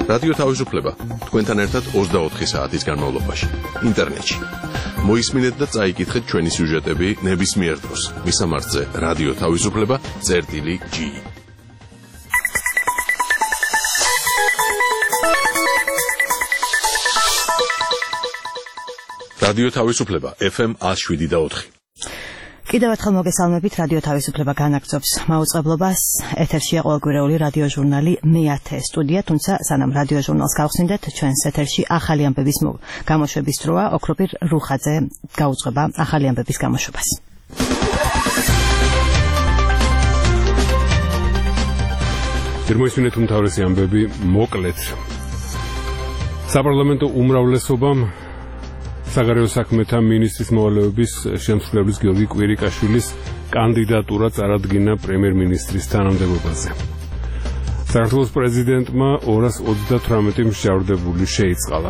რადიო თავისუფლება თქვენთან ერთად 24 საათის განმავლობაში ინტერნეტში. მოისმინეთ და წაიკითხეთ ჩვენი სიუჟეტები ნებისმიერ დროს. მისამართზე რადიო თავისუფლება.g. რადიო თავისუფლება FM 107.4. კიდევ ერთხელ მოგესალმებით, რადიო თავისუფლება განაგრძობს მაუწყებლობას. ეთერშია ყოველკვირეული რადიო ჟურნალი მე-10 სტუდია, თუმცა სანამ რადიო ჟურნალს გავხსნიდეთ, ჩვენს ეთერში ახალი ამბების გამოშვების დროა. ოქროპირ რუხაძე გაუძღვება ახალი ამბების გამოშვებას. მოისმინეთ უმთავრესი ამბები მოკლედ. საპარლამენტო უმრავლესობამ საგარეო საქმეთა მინისტრის მოვალეობის შემსრულებლის გიორგი კვირიკაშვილის კანდიდატურა წარადგინა პრემიერ-მინისტრის თანამდებობაზე. საქართველოს პრეზიდენტმა 238 მსჯავრდებული შეიწყალა.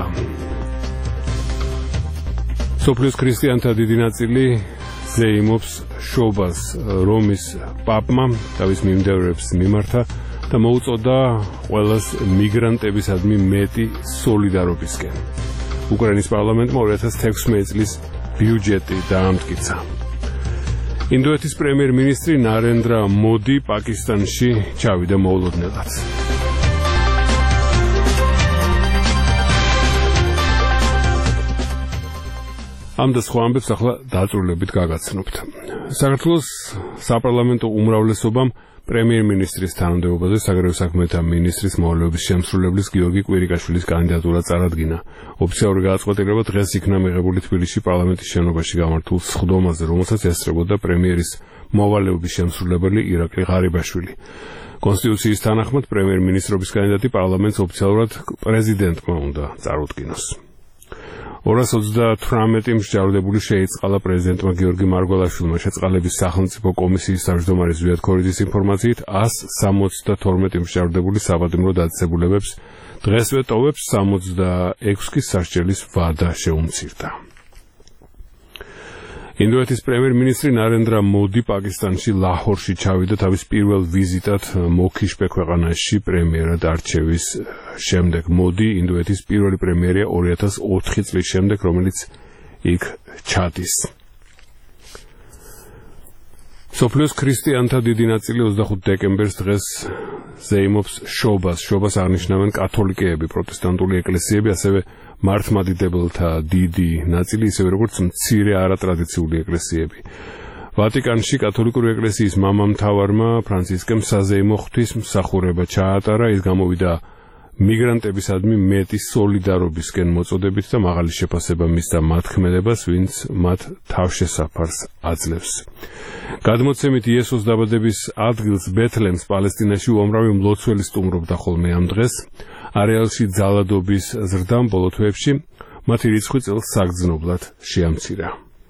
სოფლიოს ქრისტიანთა დიდი ნაწილი ზეიმობს შობას რომის პაპმა თავის მიმდევრებს მიმართა და მოუწოდა ყველას მიგრანტებისადმი მეტი სოლიდარობისკენ. უკრაინის პარლამენტმა 2016 წლის ბიუჯეტი დაამტკიცა. ინდოეთის პრემიერ-მინისტრი ნარენდრა მოდი პაკისტანში ჩავიდა მოულოდნელად. ამ და სხვა ამბებს ახლა დაწვრილებით გაგაცნობთ. საქართველოს საპარლამენტო უმრავლესობამ პრემიერ-მინისტრის თანამდებობაზე საგარეო საქმეთა მინისტრის მოვალეობის შემსრულებლის გიორგი კვირიკაშვილის კანდიდატურა წარადგინა. ოფიციალური გადაწყვეტილება დღეს იქნა მიღებული თბილისში პარლამენტის შენობაში გამართულ სხდომაზე, რომელსაც ესწრებოდა პრემიერის მოვალეობის შემსრულებელი ირაკლი ღარიბაშვილი. კონსტიტუციის თანახმად პრემიერ-მინისტრობის კანდიდატი პარლამენტს ოფიციალურად პრეზიდენტმა უნდა წარუდგინოს. 238 მსჯავრდებული შეიწყალა პრეზიდენტმა გიორგი მარგველაშვილმა შეწყალების სახელმწიფო კომისიის თავმჯდომარის ზვიად ქორიძის ინფორმაციით 172 მსჯავრდებული საბადმრო დაწესებულებებს დღესვე ტოვებს 66 სასჯელის ვადა შეუმცირდა. ინდოეთის პრემიერ-მინისტრი ნარენდრა მოდი პაკისტანში ლაჰორში ჩავიდა თავის პირველ ვიზიტად მოქიშპე ქვეყანაში პრემიერად არჩევის შემდეგ. მოდი ინდოეთის პირველი პრემიერია 2004 წლის შემდეგ, რომელიც იქ ჩადის. სოფლიოს ქრისტიანთა დიდი ნაწილი 25 დეკემბერს დღეს ზეიმობს შობას. შობას აღნიშნავენ კათოლიკეები, პროტესტანტული ეკლესიები, ასევე მართლმადიდებელთა დიდი ნაწილი, ისევე როგორც მცირე არატრადიციული ეკლესიები. ვატიკანში კათოლიკური ეკლესიის მამამთავარმა ფრანცისკემ საზეიმო ღვთისმსახურება ჩაატარა, ის გამოვიდა მიგრანტებისადმი მეტი სოლიდარობისკენ მოწოდებით და მაღალი შეფასება მისცა მათ ქმედებას, ვინც მათ თავშესაფარს აძლევს. გადმოცემით იესოს დაბადების ადგილს ბეთლემს პალესტინაში უამრავი მლოცველი სტუმრობდა ხოლმე ამ დღეს. არეალში ძალადობის ზრდამ ბოლო თვეებში მათი რიცხვი წელს საგრძნობლად შეამცირა.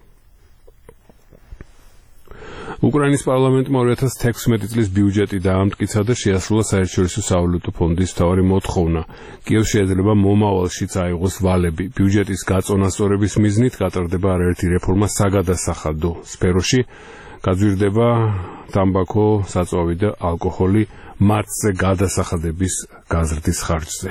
უკრაინის პარლამენტმა 2016 წლის ბიუჯეტი დაამტკიცა და შეასრულა საერთაშორისო სავალუტო ფონდის მთავარი მოთხოვნა. კიევს შეიძლება მომავალში წაიღოს ვალები. ბიუჯეტის გაწონასწორების მიზნით გატარდება არაერთი რეფორმა საგადასახადო სფეროში, გაძვირდება თამბაქო, საწვავი და ალკოჰოლი მათზე გადასახადების გაზრდის ხარჯზე.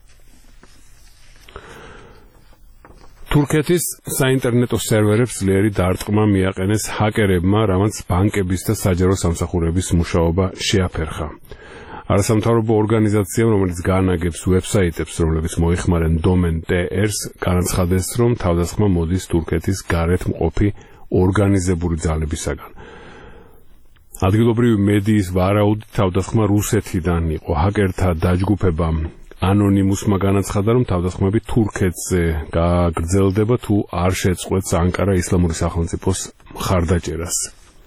თურქეთის საინტერნეტო სერვერებს ძლიერი დარტყმა მიაყენეს ჰაკერებმა, რამაც ბანკების და საჯარო სამსახურების მუშაობა შეაფერხა. არასამთავრობო ორგანიზაციამ, რომელიც განაგებს ვებსაიტებს, რომლებიც მოიხმარენ დომენ TR-ს, განაცხადეს, რომ თავდასხმა მოდის თურქეთის გარეთ მყოფი ორგანიზებული ძალებისაგან. ადგილობრივი მედიის ვარაუდით თავდასხმა რუსეთიდან იყო. ჰაკერთა დაჯგუფებამ ანონიმუსმა განაცხადა, რომ თავდასხმები თურქეთზე გაგრძელდება, თუ არ შეწყვეტს ანკარა ისლამური სახელმწიფოს მხარდაჭერას.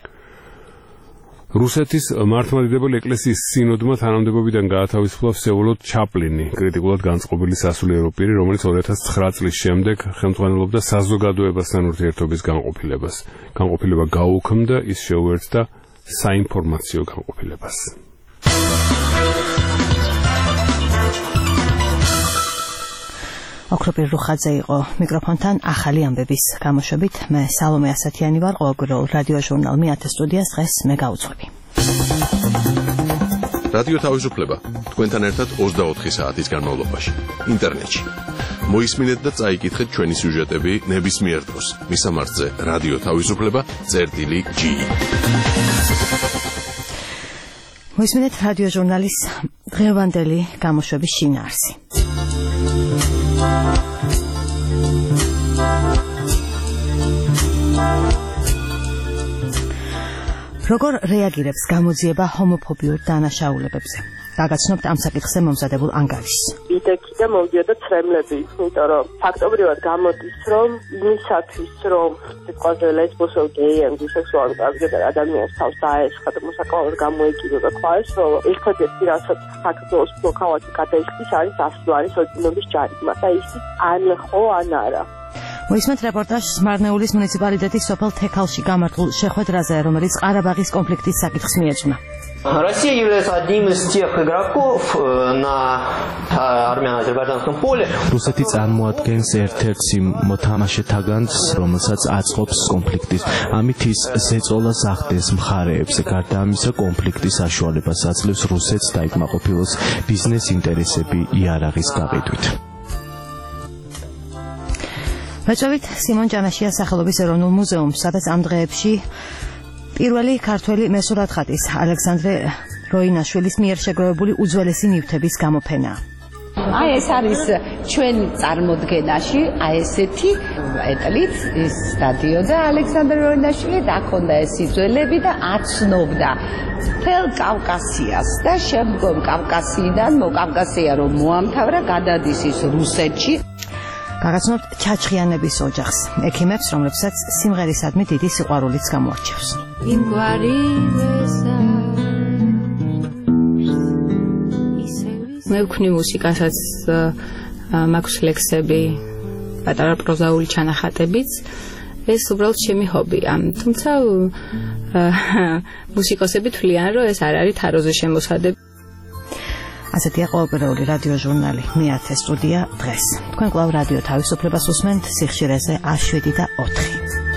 რუსეთის მართლმადიდებელი ეკლესიის სინოდმა თანამდებობიდან გაათავისუფლა ვსევოლოდ ჩაპლინი, კრიტიკულად განწყობილი სასულიერო პირი, რომელიც 2009 წლის შემდეგ ხელმძღვანელობდა საზოგადოებასთან ურთიერთობის განყოფილებას. განყოფილება გაუქმდა, ის შეუერთდა საინფორმაციო განყოფილებას. ოქროპირ რუხაძე იყო მიკროფონთან ახალი ამბების გამოშვებით. მე სალომე ასათიანი ვარ, ყოველკვირეულ რადიო ჟურნალ მე-10 სტუდიას დღეს მე გავუძღვები. რადიო თავისუფლება თქვენთან ერთად 24 საათის განმავლობაში ინტერნეტში. მოისმინეთ და წაიკითხეთ ჩვენი სიუჟეტები ნებისმიერ დროს. მისამართზე რადიო თავისუფლება.g. მოისმინეთ რადიო ჟურნალის დღევანდელი გამოშვების შინაარსი. როგორ რეაგირებს გამოძიება ჰომოფობიურ დანაშაულებებზე? გაგაცნობთ ამ საკითხზე მომზადებულ ანგარიშს. იდექი და მომდიოდა ცრემლები, იმიტომ რომ ფაქტობრივად გამოდის, რომ იმისათვის, რომ სიტყვაზე ლესბოსო, გეი, ბისექსუალური ტრანსგენდერ ადამიანს თავს დაესხა და მოსაკლავად გამოეკიდება ქვას, რომ ერთადერთი რასაც საქართველოს მოქალაქე გადაიხდის არის ასლანის ოჯახების ჯარიმა და ის ან ხო ან არა. მოისმენთ რეპორტაჟს მარნეულის მუნიციპალიტეტის სოფელ თექალში გამართულ შეხვედრაზე, რომელიც ყარაბაღის კონფლიქტის საკითხს მიეძღვნა. Россия является одним из тех игроков на армяно-азербайджанском поле. რუსეთი წარმოადგენს ერთ-ერთ მოთამაშეთაგანს, რომელსაც აწყობს კონფლიქტის. ამით ის ზეწოლას ახდენს მხარეებს, გარდა ამისა კონფლიქტის საშუალებას აძლევს რუსეთს დაიკმაყოფილოს ბიზნეს ინტერესები იარაღის გაყიდვით. ვეწევით სიმონ ჭანაშიას სახელობის ეროვნულ მუზეუმს, სადაც ამ დღეებში პირველი ქართველი მესურათხატის ალექსანდრე როინაშვილის მიერ შეგროვებული უძველესი ნივთების გამოფენაა. ეს არის ჩვენ წარმოდგენაში, ესეთი ეტლით ის დადიოდა ალექსანდრე როინაშვილი და ჰქონდა ეს სიძველები და აცნობდა მთელ კავკასიას და შემდგომ კავკასიიდან კავკასია რომ მოამთავრა, გადადის ის რუსეთში. გაგაცნობთ ჩაჩხიანების ოჯახს, ექიმებს, რომლებსაც სიმღერისადმი დიდი სიყვარულიც გამოარჩევს. მე ვქნი მუსიკასაც, მაქვს ლექსები, პატარა პროზაული ჩანახატებიც. ეს უბრალოდ ჩემი ჰობია. თუმცა მუსიკოსები თვლიან, რომ ეს არ არის თაროზე შემოსადები. ასეთია ყოველკვირეული რადიო ჟურნალი მე-10 სტუდია დღეს. თქვენ კვლავ რადიო თავისუფლებას უსმენთ სიხშირეზე 7 და 4.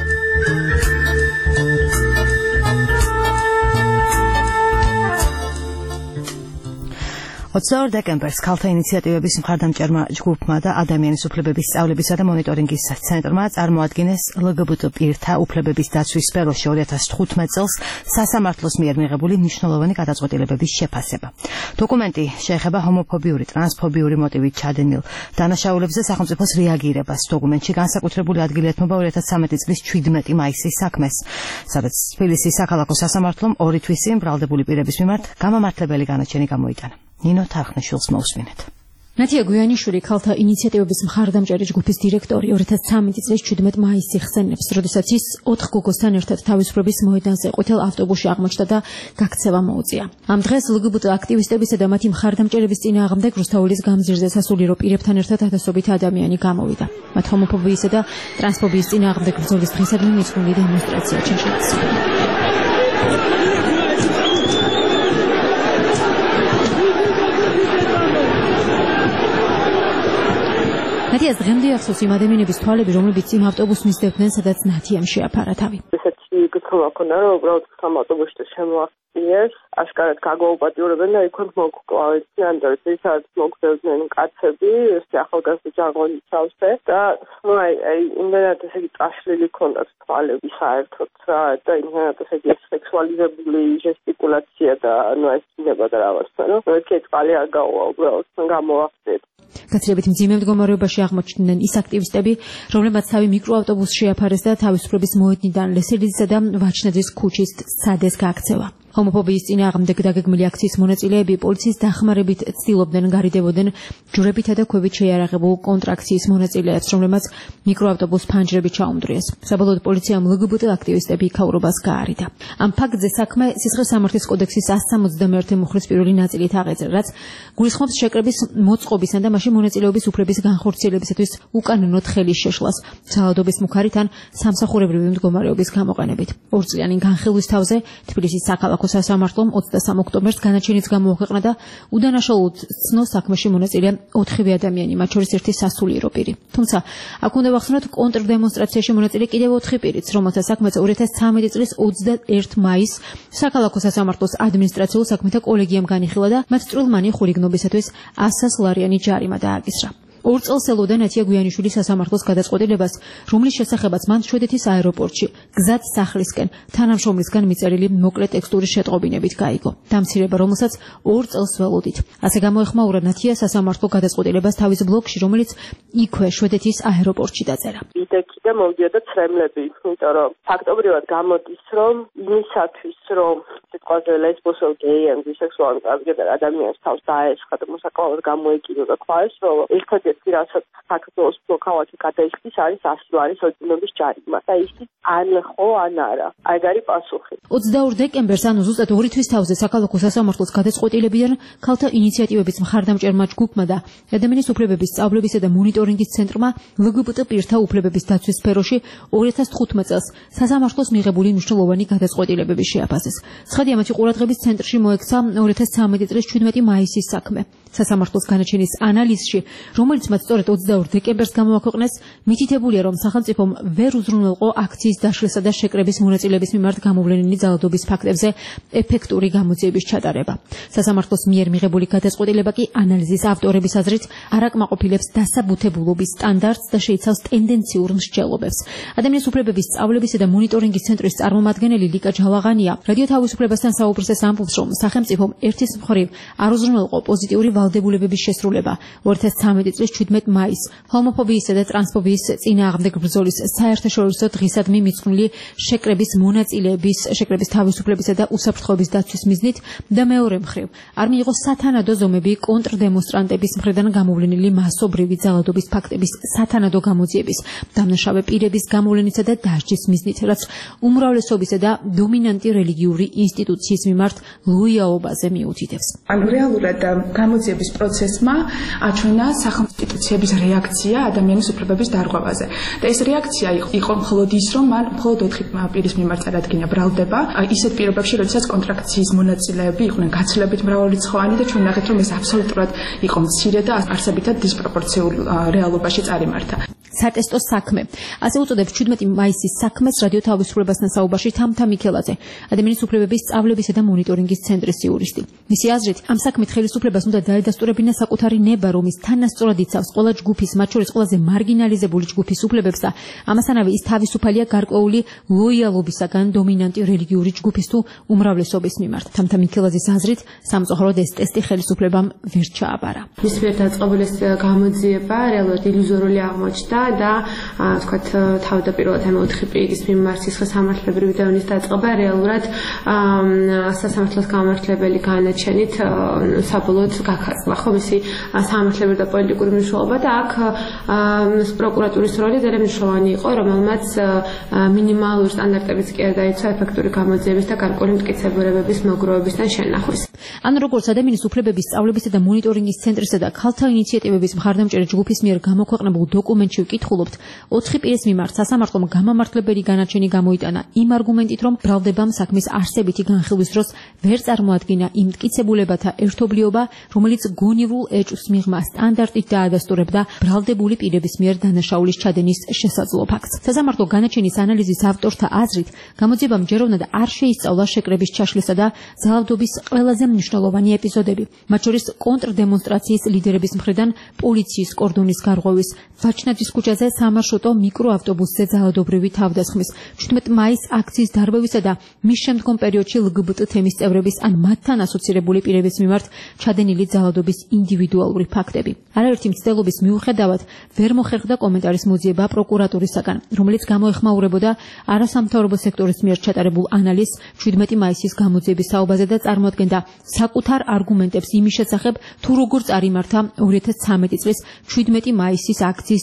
დეკემბერს ქალთა ინიციატივების მხარდამჭერმა ჯგუფმა და ადამიანის უფლებების სწავლებისა და მონიტორინგის ცენტრმა წარმოადგინეს LGBT პირთა უფლებების დაცვის სფეროში 2015 წელს სასამართლოს მიერ მიღებული მნიშვნელოვანი გადაწყვეტილებების შეფასება. დოკუმენტი შეეხება ჰომოფობიური, ტრანსფობიური მოტივით ჩადენილ დანაშაულებზე სახელმწიფოს რეაგირებას. დოკუმენტში განსაკუთრებული ადგილი ეთმობა 2013 წლის 17 მაისის საქმეს, სადაც თბილისის საქალაქო სასამართლომ 2 თვის წინ ბრალდებული პირების მიმართ გამამართლებელი განაჩენი გამოიტანა. ნინო თარხნიშვილს მოусმინეთ. ნათია გვიანიშვილი ქალთა ინიციატივების მხარდამჭერი ჯგუფის დირექტორი 2013 წლის 17 მაისს იხსენებს, როდესაც ის 4 გოგოსთან ერთად თავისუფლების მოედანზე ყვითელ ავტობუსში აღმოჩნდა და გაქცევა მოუწია. ამ დღეს LGBT აქტივისტებისა და მათი მხარდამჭერების წინააღმდეგ რუსთაველის გამზირზე სასულიერო პირებთან ერთად ათასობით ადამიანი გამოვიდა. მათ ჰომოფობიისა და ტრანსფობიის წინააღმდეგ ბრძოლის დღესადმი მიძღვნილი დემონსტრაცია ჩაჩერეს. ნათიას დღემდე ახსოვს იმ ადამიანების თვალები, რომლებიც იმ ავტობუსს მისდევდნენ, სადაც ნათიამ შეაფარა თავი. ესეთი გრძნობა ქონდა, რომ უბრალოდ ამ ავტობუსში შემოახტიეს, აშკარად გაგაუპატიურებენ და იქვე მოგკლავდნენ და ისიც მოგდევდნენ კაცები, ეს ახალგაზრდა ჯარღონი ცავსე და იმენად ესე იგი წაშლილი ქონდათ თვალები საერთოდ რა და იმენად ესე იგი სექსუალიზებული ჟესტიკულაცია და ეს ნება და რაღაცა, რომ ერთი წყალი არ გაუვა უბრალოდ გამოახტიეთ. გაცილებით მძიმე მდგომარეობაში აღმოჩნდნენ ის აქტივისტები, რომლებმაც თავი მიკროავტობუსში შეაფარეს და თავისუფლების მოედნიდან ლესელიძისა და ვაჩნაძის ქუჩის სცადეს გაქცევა. ჰომოფობიის წინააღმდეგ დაგეგმილი აქციის მონაწილეები პოლიციის დახმარებით ცდილობდნენ გარიდებოდნენ ჯვრებითა და ქვებით შეიარაღებულ კონტრაქციის მონაწილეებს, რომლებმაც მიკროავტობუს ფანჯრებით ჩაუმდრიეს. საბოლოოდ პოლიციამ LGBT აქტივისტები იქაურობას გაარიდა. ამ ფაქტზე საქმე სისხლის სამართლის კოდექსის 171 მუხლის პირველი ნაწილით აღეძრა, რაც გულისხმობს შეკრების მოწყობისა და მასში მონაწილეობის უფლების განხორციელებისათვის უკანონოდ ხელის შეშლას, ძალადობის მუქარით ან სამსახურებრივი მდგომარეობის გამოყენებით. ორწლიანი განხილვის თავზე თბილისის საქალაქო საქალაქო სასამართლომ 23 ოქტომბერს განაჩენიც გამოაქვეყნა და უდანაშაულოდ ცნო საქმეში მონაწილეა 4 ადამიანი, მათ შორის ერთი სასულიერო პირი. თუმცა აქ უნდა ვახსენოთ კონტრდემონსტრაციაში მონაწილე კიდევ 4 პირიც, რომელთა საქმეც 2013 წლის 21 მაისს საქალაქო სასამართლოს ადმინისტრაციულ საქმეთა კოლეგიამ განიხილა და მათ წვრილმანი ხულიგნობისათვის 100 ლარიანი ჯარიმა დააკისრა. 2 წელს ელოდა ნათია გვიანიშვილი სასამართლოს გადაწყვეტილებას, რომლის შესახებაც მან შვედეთის აეროპორტში გზად სახლისკენ თანამშრომლისგან მიწერილი მოკლე ტექსტური შეტყობინებით გაიგო. დამცირება, რომელსაც 2 წელს ველოდით. ასე გამოეხმაურა ნათია სასამართლო გადაწყვეტილებას თავის ბლოგში, რომელიც იქვე შვედეთის აეროპორტში დაწერა. კიდე მომდიოდა ცრემლები, იმიტომ რომ ფაქტობრივად გამოდის, რომ იმისათვის, რომ სიტყვაზე ლესბოსო გეი ან ბისექსუალური ტრანსგენდერ ადამიანს თავს დაესხა და მოსაკლავად გამოეკიდა და ქვას, რომ ერთადერთი რასაც საქართველოს მოქალაქე გადაიხდის არის 100 ლარის ოდენობის ჯარიმა და ისიც ან ხო ან არა. ეგ არის პასუხი. 22 დეკემბერს, ანუ ზუსტად 2 თვის თავზე საქალაქო სასამართლოს გადაწყვეტილებიდან ქალთა ინიციატივების მხარდამჭერმა ჯგუფმა და ადამიანის უფლებების სწავლებისა და მონიტორინგის ცენტრმა LGBT პირთა უფლებების დაცვის სფეროში 2015 წელს სასამართლოს მიღებული მნიშვნელოვანი გადაწყვეტილებები შეაფასეს. ცხადია, მათი ყურადღების ცენტრში მოექცა 2013 წლის 17 მაისის საქმე. სასამართლოს განაჩენის ანალიზში, რომელიც მათ სწორედ 22 დეკემბერს გამოაქვეყნეს, მითითებულია, რომ სახელმწიფომ ვერ უზრუნველყო აქციის დაშლისა და შეკრების მონაწილეების მიმართ გამოვლენილი ძალადობის ფაქტებზე ეფექტური გამოძიების ჩატარება. სასამართლოს მიერ მიღებული გადაწყვეტილება კი ანალიზის ავტორების აზრით არ აკმაყოფილებს დასაბუთებულობის სტანდარტს და შეიცავს ტენდენციურ მსჯელობებს. ადამიანის უფლებების სწავლებისა და მონიტორინგის ცენტრის წარმომადგენელი ლიკა ჯალაღანია რადიო თავისუფლებასთან საუბრისას ამბობს, რომ სახელმწიფომ ერთის მხრივ არ უზრუნველყო პოზიტიური ვალდებულებების შესრულება 2013 წლის 17 მაისს ჰომოფობიისა და ტრანსფობიის წინააღმდეგ ბრძოლის საერთაშორისო დღისადმი მიძღვნილი შეკრების მონაწილეების, შეკრების თავისუფლებისა და უსაფრთხოების დაცვის მიზნით და მეორე მხრივ არ მიიღო სათანადო ზომები კონტრდემონსტრანტების მხრიდან გამოვლენილი მასობრივი ძალადობის ფაქტების სათანადო გამოძიების, დამნაშავე პირების გამოვლენისა და დასჯის მიზნით, რაც უმრავლესობისა და დომინანტი რელიგიური ინსტიტუციის მიმართ ლოიალობაზე მიუთითებს. რეალურად გამოძიების პროცესმა აჩვენა სახელმწიფოების რეაქცია ადამიანის უფლებების დარღვევაზე. და ეს რეაქცია იყო მხოლოდ ის, რომ მან მხოლოდ 4 პირის მიმართ წარადგინა ბრალდება, ისეთ პირობებში, როდესაც კონტრაქციის მონაწილეები იყვნენ გაცილებით მრავალრიცხოვანი და ჩვენ ნახეთ, რომ ეს აბსოლუტურად იყო მცირე და არსებითად დისპროპორციულ რეალობაში წარიმართა. სატესტო საქმე. ასე უწოდებს 17 მაისის საქმეს რადიო თავისუფლებასთან საუბარში თამთა მიქელაძე, ადამიანის უფლებების სწავლებისა და მონიტორინგის ცენტრის იურისტი. მისი აზრით, ამ საქმით ხელისუფლებას უნდა დაედასტურებინა საკუთარი ნება, რომის თანასწორად იცავს ყველა ჯგუფის, მათ შორის ყველაზე მარგინალიზებული ჯგუფის უფლებებს და ამასთანავე ის თავისუფალია გარკვეული ლოიალობისაგან დომინანტი რელიგიური ჯგუფის თუ უმრავლესობის მიმართ. თამთა მიქელაძის აზრით, სამწუხაროდ ეს ტესტი ხელისუფლებამ ვერ ჩააბარა. მის მიერ დაწყებული გამოძიება რეალურად ილუზორული აღმოჩნდა და თქვათ თავდაპირველად ამ 4 პირის მიმართ სისხლის სამართლებრივი დევნის დაწყება რეალურად სასამართლოს გამართლებელი განაჩენით საბოლოოდ გაქარგლა ხო მისი სამართლებრივი და პოლიტიკური მნიშვნელობა და აქ პროკურატურის როლი ძალიან მნიშვნელოვანი იყო, რომელმაც მინიმალური სტანდარტებიც კი არ დაიცვა ეფექტური გამოძიების და გარკვეული მტკიცებულებების მოგროვებისთან შენახვის. ან როგორც ადამიანის უფლებების სწავლებისა და მონიტორინგის ცენტრისა და ქალთა ინიციატივების მხარდამჭერი ჯგუფის მიერ გამოქვეყნებულ დოკუმენტში ვკითხულობთ, 4 პირის მიმართ სასამართლომ გამამართლებელი განაჩენი გამოიტანა იმ არგუმენტით, რომ ბრალდებამ საქმის არსებითი განხილვის დროს ვერ წარმოადგინა იმ მტკიცებულებათა ერთობლიობა, რომელიც გონივრულ ეჭვს მიღმა სტანდარტით დაადასტურებდა ბრალდებული პირების მიერ დანაშაულის ჩადენის შესაძლო ფაქტს. სასამართლო განაჩენის ანალიზის ავტორთა აზრით, გამოძიებამ ჯეროვნად არ შეისწავლა შეკრების ჩაშლისა და ძალადობის ყველაზე მნიშვნელოვანი ეპიზოდები, მათ შორის კონტრდემონსტრაციის ლიდერების მხრიდან პოლიციის კორდონის გარღვევის, ვაჩნაძის ქუჩაზე სამარშრუტო მიკროავტობუსზე ძალადობრივი თავდასხმის, 17 მაისს აქციის დარბევისა და მის შემდგომ პერიოდში LGBT თემის წევრების ან მათთან ასოცირებული პირების მიმართ ჩადენილი ძალადობის ინდივიდუალური ფაქტები. არაერთი მცდელობის მიუხედავად ვერ მოხერხდა კომენტარის მოძიება პროკურატურისაგან, რომელიც გამოეხმაურებოდა არასამთავრობო სექტორის მიერ ჩატარებულ ანალიზს 17 მაისის გამოძიების საუბაზე და წარმოადგენდა საკუთარ არგუმენტებს იმის შესახებ, თუ როგორ წარიმართა 2013 წლის 17 მაისის აქციის დარბევის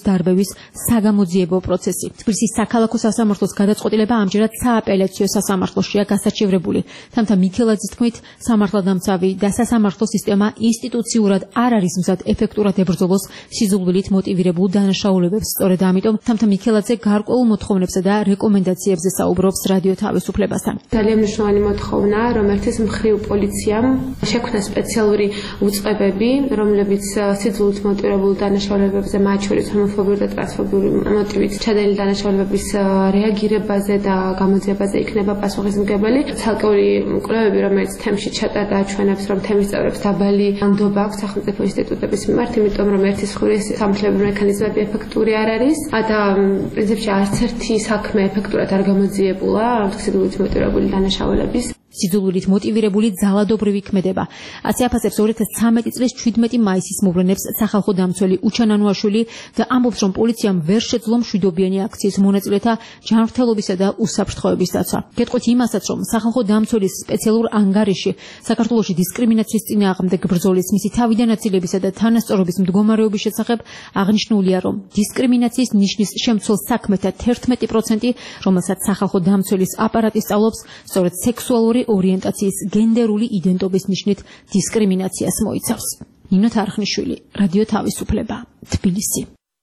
დაშვების საგამოძიებო პროცესი. თბილისის საქალაქო სასამართლოს გადაწყვეტილება ამჯერად სააპელაციო სასამართლოშია გასაჩივრებული. თამთა მიქელაძის თქმით, სამართალდამცავი და სასამართლო სისტემა ინსტიტუციურად არ არის მზად ეფექტურად ებრძოლოს სიზულვილით მოტივირებულ დანაშაულებებს. სწორედ ამიტომ თამთა მიქელაძე გარკვეულ მოთხოვნებსა და რეკომენდაციებზე საუბრობს რადიო თავისუფლებასთან. ძალიან მნიშვნელოვანი მოთხოვნა, რომ ერთის მხრივ პოლიციამ შექმნა სპეციალური უწყებები, რომლებიც სიძულვილით მოტივირებულ დანაშაულებებზე, მათ შორის ჰომოფობიური და ტრანსფობიური მოტივით ჩადენილი დანაშაულებების რეაგირებაზე და გამოძიებაზე იქნება პასუხისმგებელი. ცალკეული კვლევები, რომელიც თემში ჩატარდა, აჩვენებს, რომ თემის წევრებს დაბალი ნდობა აქვს სახელმწიფო ინსტიტუტების მიმართ, იმიტომ რომ ერთის მხრივ სამართლებრივი მექანიზმები ეფექტური არ არის და პრინციპში არც ერთი საქმე ეფექტურად არ გამოძიებულა სიძულვილით მოტივირებული დანაშაულების. სიძულვილით მოტივირებული ძალადობრივი ქმედება. ასე აფასებს 2013 წლის 17 მაისის მოვლენებს სახალხო დამცველი უჩან ანუაშვილი და ამბობს, რომ პოლიციამ ვერ შეძლო მშვიდობიანი აქციის მონაწილეთა ჯანმრთელობისა და უსაფრთხოების დაცვა. გეტყვით იმასაც, რომ სახალხო დამცველის სპეციალურ ანგარიში საქართველოში დისკრიმინაციის წინააღმდეგ ბრძოლის, მისი თავიდან აცილებისა და თანასწორობის მდგომარეობის შესახებ აღნიშნულია, რომ დისკრიმინაციის ნიშნის შემცველ საქმეთა 11%, რომელსაც სახალხო დამცველის აპარატი სწავლობს, სწორედ სექსუალური ორიენტაციის გენდერული იდენტობის ნიშნით დისკრიმინაციას მოიცავს. ნინო თარხნიშვილი, რადიო თავისუფლება, თბილისი.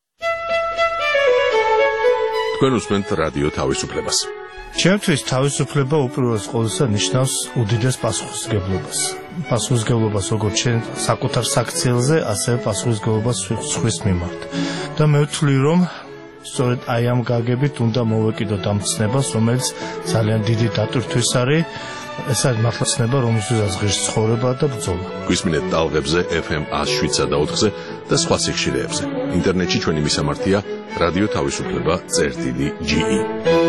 თქვენ უსმენთ რადიო თავისუფლებას. ჩემთვის თავისუფლება უპირველეს ყოვლისა ნიშნავს უდიდეს პასუხისმგებლობას. პასუხისმგებლობას როგორც შენ საკუთარ საქციელზე, ასევე პასუხისმგებლობას სხვის მიმართ. და მე ვთვლი, რომ სწორედ აი ამ გაგებით უნდა მოვეკიდოთ ამ ცნებას, რომელიც ძალიან დიდი დატვირთვის არის. ეს არის მართლა ცნება, რომელსაც ღირს ცხოვრება და ბრძოლა. გვისმინეთ ტალღებზე FM 107 და 4-ზე და სხვა სიხშირეებზე. ინტერნეტში ჩვენი მისამართია რადიო თავისუფლება.ge.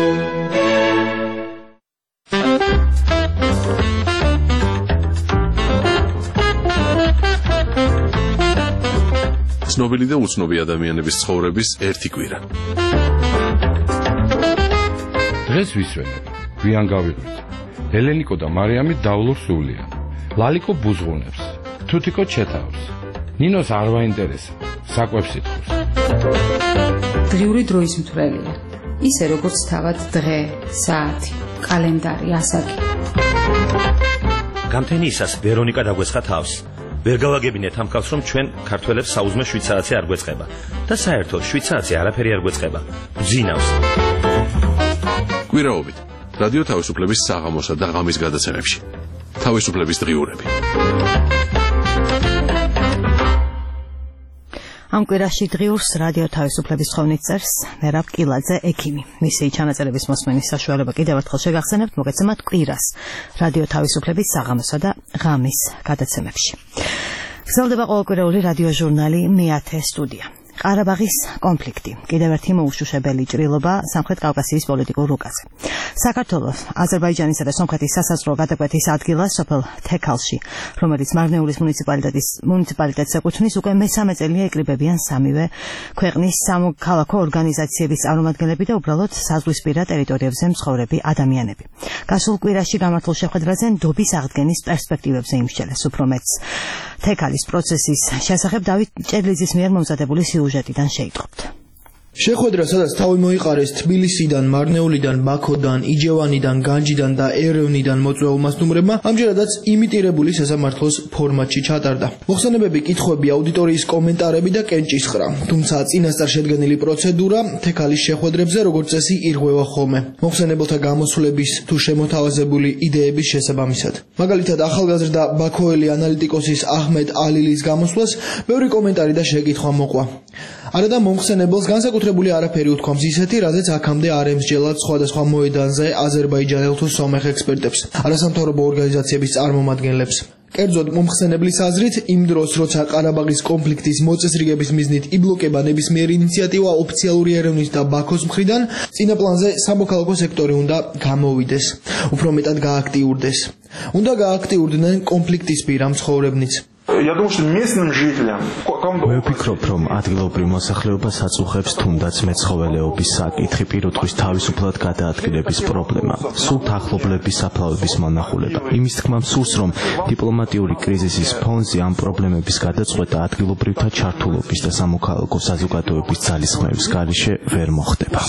ცნობილი და უცნობი ადამიანების ცხოვრების ერთი კვირა. დღეს ვისვენებ, გვიან გავიღვიძე. ელენიკო და მარიამი დავლობს სულიან. ლალიკო ბუზღუნებს, თუთიკო ჩეთავს. ნინოს არ ვაინტერესა, საკვებს ითხოვს. დღიური დროის მთვრელია. ისე როგორც თავად დღე, საათი, კალენდარი, ასაკი. გამთენიისას ვერონიკა დაგვეცხა თავს. ვერ გავაგებინეთ ამ ხალხს, რომ ჩვენ ქართველებს საუზმე 7 საათი არ გვეწყება და საერთოდ 7 საათი არაფერი არ გვეწყება. გძინავს. კვირაობით რადიო თავისუფლების საღამოსა და ღამის გადაცემებში. თავისუფლების დღიურები. ამ კვირაში დღიურს რადიო თავისუფლების თხოვნით წერს მერაბ კილაძე ექიმი. მისი ჩანაწერების მოსმენის საშუალება კიდევ ერთხელ შეგახსენებთ, მოგეცემათ კვირას რადიო თავისუფლების საღამოსა და ღამის გადაცემებში. გრძელდება ყოველკვირეული რადიო ჟურნალი მე-10 სტუდია. ყარაბაღის კონფლიქტი. კიდევ ერთი მოუშუშებელი ჭრილობა სამხრეთ კავკასიის პოლიტიკურ რუკაზე. საქართველოს, აზერბაიჯანისა და სომხეთის სასაზღვრო გადაკვეთის ადგილას სოფელ თექალში, რომელიც მარნეულის მუნიციპალიტეტს ეკუთვნის, უკვე მესამე წელია იკრიბებიან სამივე ქვეყნის სამოქალაქო ორგანიზაციების წარმომადგენლები და უბრალოდ საზღვისპირა ტერიტორიებზე მცხოვრები ადამიანები. გასულ კვირაში გამართულ შეხვედრაზე ნდობის აღდგენის პერსპექტივებზე იმსჯელეს. უფრო მეტს თექალის პროცესის შესახებ დავით ჭედლიძის მიერ მომზადებული სიუჟეტიდან შეიტყობთ. შეხვედრა, სადაც თავი მოიყარეს თბილისიდან, მარნეულიდან, ბაქოდან, იჯევანიდან, განჯიდან და ერევნიდან მოწვეულ მასტუმრებმა, ამჯერადაც იმიტირებული სასამართლოს ფორმატში ჩატარდა. მოხსენებები, კითხვები, აუდიტორიის კომენტარები და კენჭისყრა. თუმცა წინასწარ შედგენილი პროცედურა თექალის შეხვედრებზე როგორც წესი ირღვევა ხოლმე. მოხსენებელთა გამოსვლების თუ შემოთავაზებული იდეების შესაბამისად. მაგალითად, ახალგაზრდა ბაქოელი ანალიტიკოსის აჰმედ ალილის გამოსვლას ბევრი კომენტარი და შეკითხვა მოყვა. არადა მომხსენებელს განსაკუთრებული არაფერი უთქვამს ისეთი, რაზეც აქამდე არ ემსჯელად სხვადასხვა მოედანზე აზერბაიჯანელ თუ სომეხ ექსპერტებს, არასამთავრობო ორგანიზაციების წარმომადგენლებს. კერძოდ, მომხსენებლის აზრით, იმ დროს, როცა ყარაბაღის კონფლიქტის მოწესრიგების მიზნით იბლოკება ნებისმიერი ინიციატივა ოფიციალური ერევნით და ბაქოს მხრიდან, წინა პლანზე სამოქალაქო სექტორი უნდა გამოვიდეს, უფრო მეტად გააქტიურდეს. უნდა გააქტიურდნენ კონფლიქტისპირა მცხოვრებნიც. Я думаю, что местным жителям ვფიქრობ, რომ ადგილობრივ მოსახლეობას აწუხებს თუნდაც მეცხოველეობის საკითხი, პირუტყვის თავისუფლად გადაადგილების პრობლემა, სულ ახლობლების საფლავების მონახულება. იმის თქმა მსურს, რომ დიპლომატიური კრიზისის ფონზე ამ პრობლემების გადაწყვეტა ადგილობრივთა ჩართულობის და სამოქალაქო საზოგადოების ძალისხმევის გარეშე ვერ მოხდება.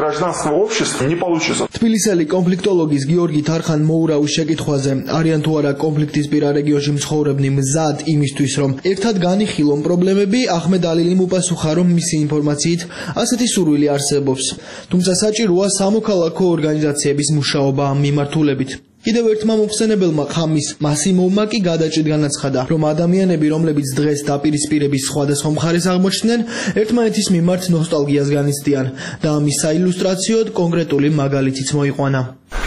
თბილისელი კონფლიქტოლოგის გიორგი თარხან-მოურავის შეკითხვაზე, არიან თუ არა კონფლიქტის პირა რეგიონში მცხოვრებნი მზად იმისთვის, რომ ერთად განიხილონ პრობლემები, ახმედ ალილიმ უპასუხა, რომ მისი ინფორმაციით ასეთი სურვილი არსებობს. თუმცა საჭიროა სამოქალაქო ორგანიზაციების მუშაობა ამ მიმართულებით. კიდევ ერთმა მომხსენებელმა ხამის მასიმოვმა კი გადაჭრით განაცხადა, რომ ადამიანები, რომლებიც დღეს დაპირისპირების სხვადასხვა მხარეს აღმოჩნდნენ, ერთმანეთის მიმართ ნოსტალგიას განიცდიან და ამის საილუსტრაციოდ კონკრეტული მაგალითიც მოიყვანა.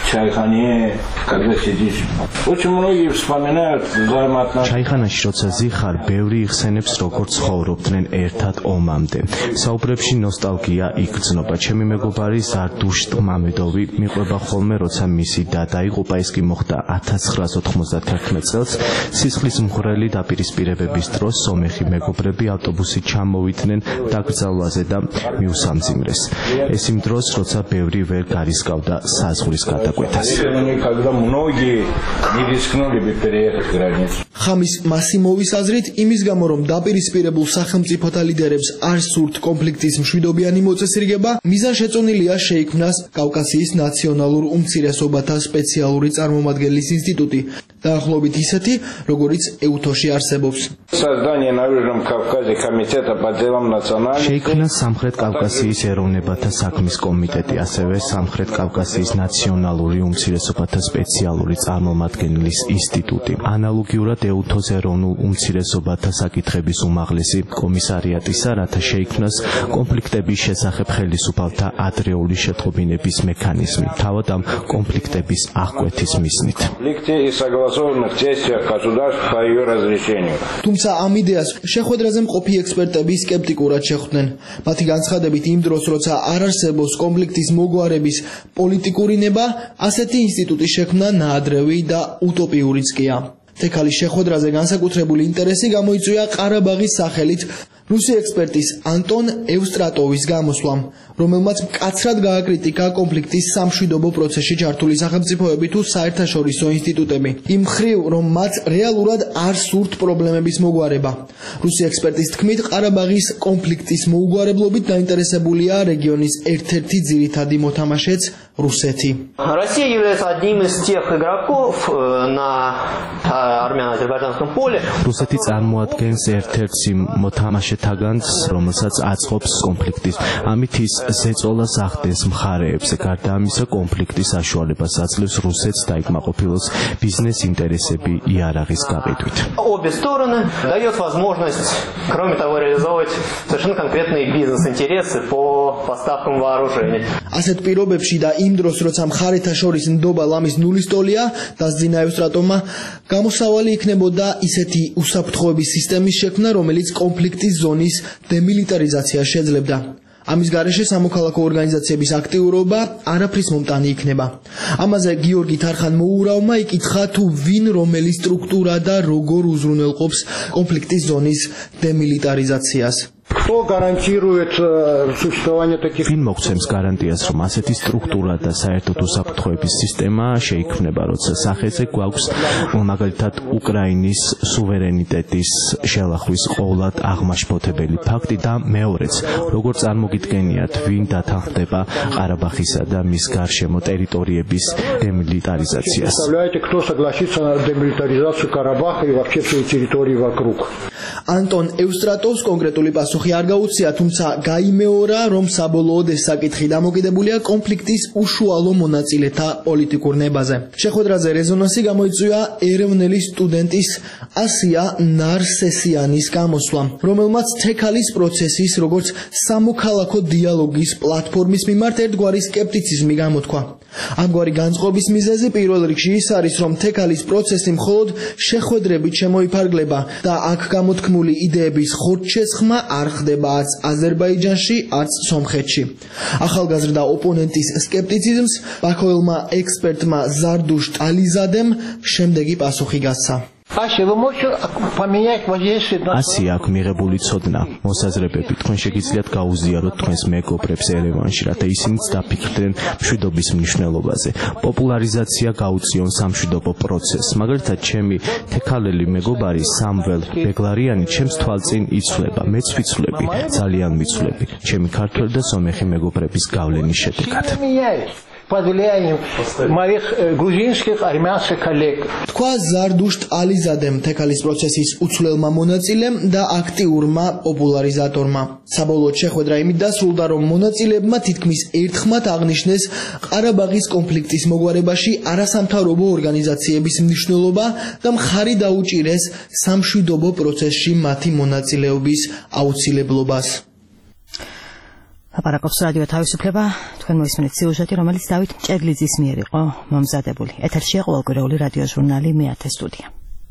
ჩაიხანაში როცა ზიხარ, ბევრი იხსენებს როგორც ცხოვრობდნენ ერთად ომამდე. საუბრებში ნოსტალგია იგრძნობა. ჩემი მეგობარი ზარდუშტ მამედოვი მიყვება ხოლმე, როცა მისი დადა იღუპა, ის კი მოხდა 1991 წელს. სისხლის მღვრელი დაპირისპირებების დროს სომეხი მეგობრები ავტობუსით ჩამოვიდნენ დაკრძალვაზე და მიუსამძიმრეს. ეს იმ დროს, როცა ბევრი ვერ გარისკავდა საზღვრის გადაკვეთას. ხამის მასიმოვის აზრით, იმის გამო, რომ დაპირისპირებულ სახელმწიფოთა ლიდერებს არ სურთ კონფლიქტის მშვიდობიანი მოწესრიგება, მიზანშეწონილია შეიქმნას კავკასიის ნაციონალურ უმცირესობათა სპეციალური წარმომადგენლის ინსტიტუტი, დაახლოებით ისეთი, როგორიც ეუთოში არსებობს. შეიქმნა სამხრეთ კავკასიის ეროვნებათა საქმის კომიტეტი, ასევე სამხრეთ კავკასიის ნაციონალური უმცირესობათა სპეციალური წარმომადგენლის ინსტიტუტი. ანალოგიურად ეუთოს ეროვნულ უმცირესობათა საკითხების უმაღლესი კომისარიატისა, რათა შეიქმნას კონფლიქტების შესახებ ხელისუფალთა ადრეული შეტყობინების მექანიზმი, თავად ამ კონფლიქტების აღკვეთის მიზნით. თუმცა ამ იდეას შეხვედრაზე მყოფი ექსპერტები სკეპტიკურად შეხვდნენ. მათი განცხადებით, იმ დროს, როცა არ არსებობს კონფლიქტის მოგვარების პოლიტიკური ნება, ასეთი ინსტიტუტის შექმნა ნაადრევი და უტოპიურიც კია. თექალის შეხვედრაზე განსაკუთრებული ინტერესი გამოიწვია ყარაბაღის სახელით რუსი ექსპერტის ანტონ ევსტრატოვის გამოსვლამ, რომელმაც მკაცრად გააკრიტიკა კონფლიქტის სამშვიდობო პროცესში ჩართული სახელმწიფოები თუ საერთაშორისო ინსტიტუტები. იმ მხრივ, რომ მათ რეალურად არ სურთ პრობლემების მოგვარება. რუსი ექსპერტის თქმით, ყარაბაღის კონფლიქტის მოუგვარებლობით დაინტერესებულია რეგიონის ერთ-ერთი ძირითადი მოთამაშეც რუსეთი. Россия является одним из тех игроков на армяно-азербайджанском поле. რუსეთი წარმოადგენს ერთ-ერთ მოთამაშეთაგანს, რომელსაც აწყობს კონფლიქტის. ამით ის ზეწოლას ახდენს მხარეებზე. გარდა ამისა, კონფლიქტის საშუალებას აძლევს რუსეთს დაიკმაყოფილოს ბიზნეს ინტერესები იარაღის გაყიდვით. Обе стороны дает возможность, кроме того, реализовывать совершенно конкретные бизнес-интересы по поставкам вооружений. ასეთ პირობებში და იმ დროს, როცა მხარეთა შორის ნდობა ლამის ნულის ტოლია, დასძინა ევსტრატოვმა, გამოსავალი იქნებოდა ისეთი უსაფრთხოების სისტემის შექმნა, რომელიც კონფლიქტის ზონის დემილიტარიზაციას შეძლებდა. ამის გარეშე სამოქალაქო ორგანიზაციების აქტიურობა არაფრის მომტანი იქნება. ამაზე გიორგი თარხან-მოურავმა იკითხა, თუ ვინ რომელი სტრუქტურა და როგორ უზრუნველყოფს კონფლიქტის ზონის დემილიტარიზაციას. Кто гарантирует существование таких? Ვინ მოგცემს გარანტიას, რომ ასეთი სტრუქტურა და საერთოდ უსაფრთხოების სისტემა შეიქმნება, როცა სახეზე გვაქვს მაგალითად უკრაინის სუვერენიტეტის შელახვის ყოვლად აღმაშფოთებელი ფაქტი და მეორეც, როგორ წარმოგიდგენიათ, ვინ დათანხმდება ყარაბაღისა და მის გარშემო ტერიტორიების демилитаризациას. Представляете, кто согласится на демилитаризацию Карабаха и вообще всей территории вокруг? ანტონ ევსტრატოვს კონკრეტული პასუხი არ გაუწია, თუმცა გაიმეორა, რომ საბოლოოდ ეს საკითხი დამოკიდებულია კონფლიქტის უშუალო მონაწილეთა პოლიტიკურ ნებაზე. შეხვედრაზე რეზონანსი გამოიწვია ეროვნული სტუდენტის ასია ნარსესიანის გამოსვლამ, რომელმაც თექალის პროცესის, როგორც სამოქალაქო დიალოგის პლატფორმის მიმართ ერთგვარი სკეპტიციზმი გამოთქვა. ამგვარი განწყობის მიზეზი პირველ რიგში ის არის, რომ თექალის პროცესი მხოლოდ შეხვედრებით შემოიფარგლება და აქ გამოთქმული იდეების ხორცშესხმა არ ხდება არც აზერბაიჯანში, არც სომხეთში. ახალგაზრდა ოპონენტის სკეპტიციზმს ბაქოელმა ექსპერტმა ზარდუშტ ალიზადემ შემდეგი პასუხი გასცა. ასი აქ მიღებული ცოდნა, მოსაზრებები თქვენ შეგიძლიათ გაუზიაროთ თქვენს მეგობრებს ერევანში, რათა ისინიც დაფიქრდნენ მშვიდობის მნიშვნელობაზე. პოპულარიზაცია გაუწიონ სამშვიდობო პროცესს. მაგალითად, ჩემი თექალელი მეგობარი სამվել ბეგლარიანი ჩემს თვალწინ იცვლება. მეც ვიცვლები, ძალიან ვიცვლები, ჩემი ქართველი და სომეხი მეგობრების გავლენის შედეგად. თქვა ზარდუშტ ალიზადემ, თექალის პროცესის უცვლელმა მონაწილემ და აქტიურმა პოპულარიზატორმა. საბოლოოდ შეხვედრა იმით დასრულდა, რომ მონაწილეებმა თითქმის ერთხმად აღნიშნეს ყარაბაღის კონფლიქტის მოგვარებაში არასამთავრობო ორგანიზაციების მნიშვნელობა და მხარი დაუჭირეს სამშვიდობო პროცესში მათი მონაწილეობის აუცილებლობას. აპარაკობს რადიო თავისუფლება, თქვენ მოისმენთ სიუჟეტი, რომელიც დავით მჭედლიძის მიერ იყო მომზადებული. ეთერშია ყოველკვირეული რადიო ჟურნალი მე-10 სტუდია.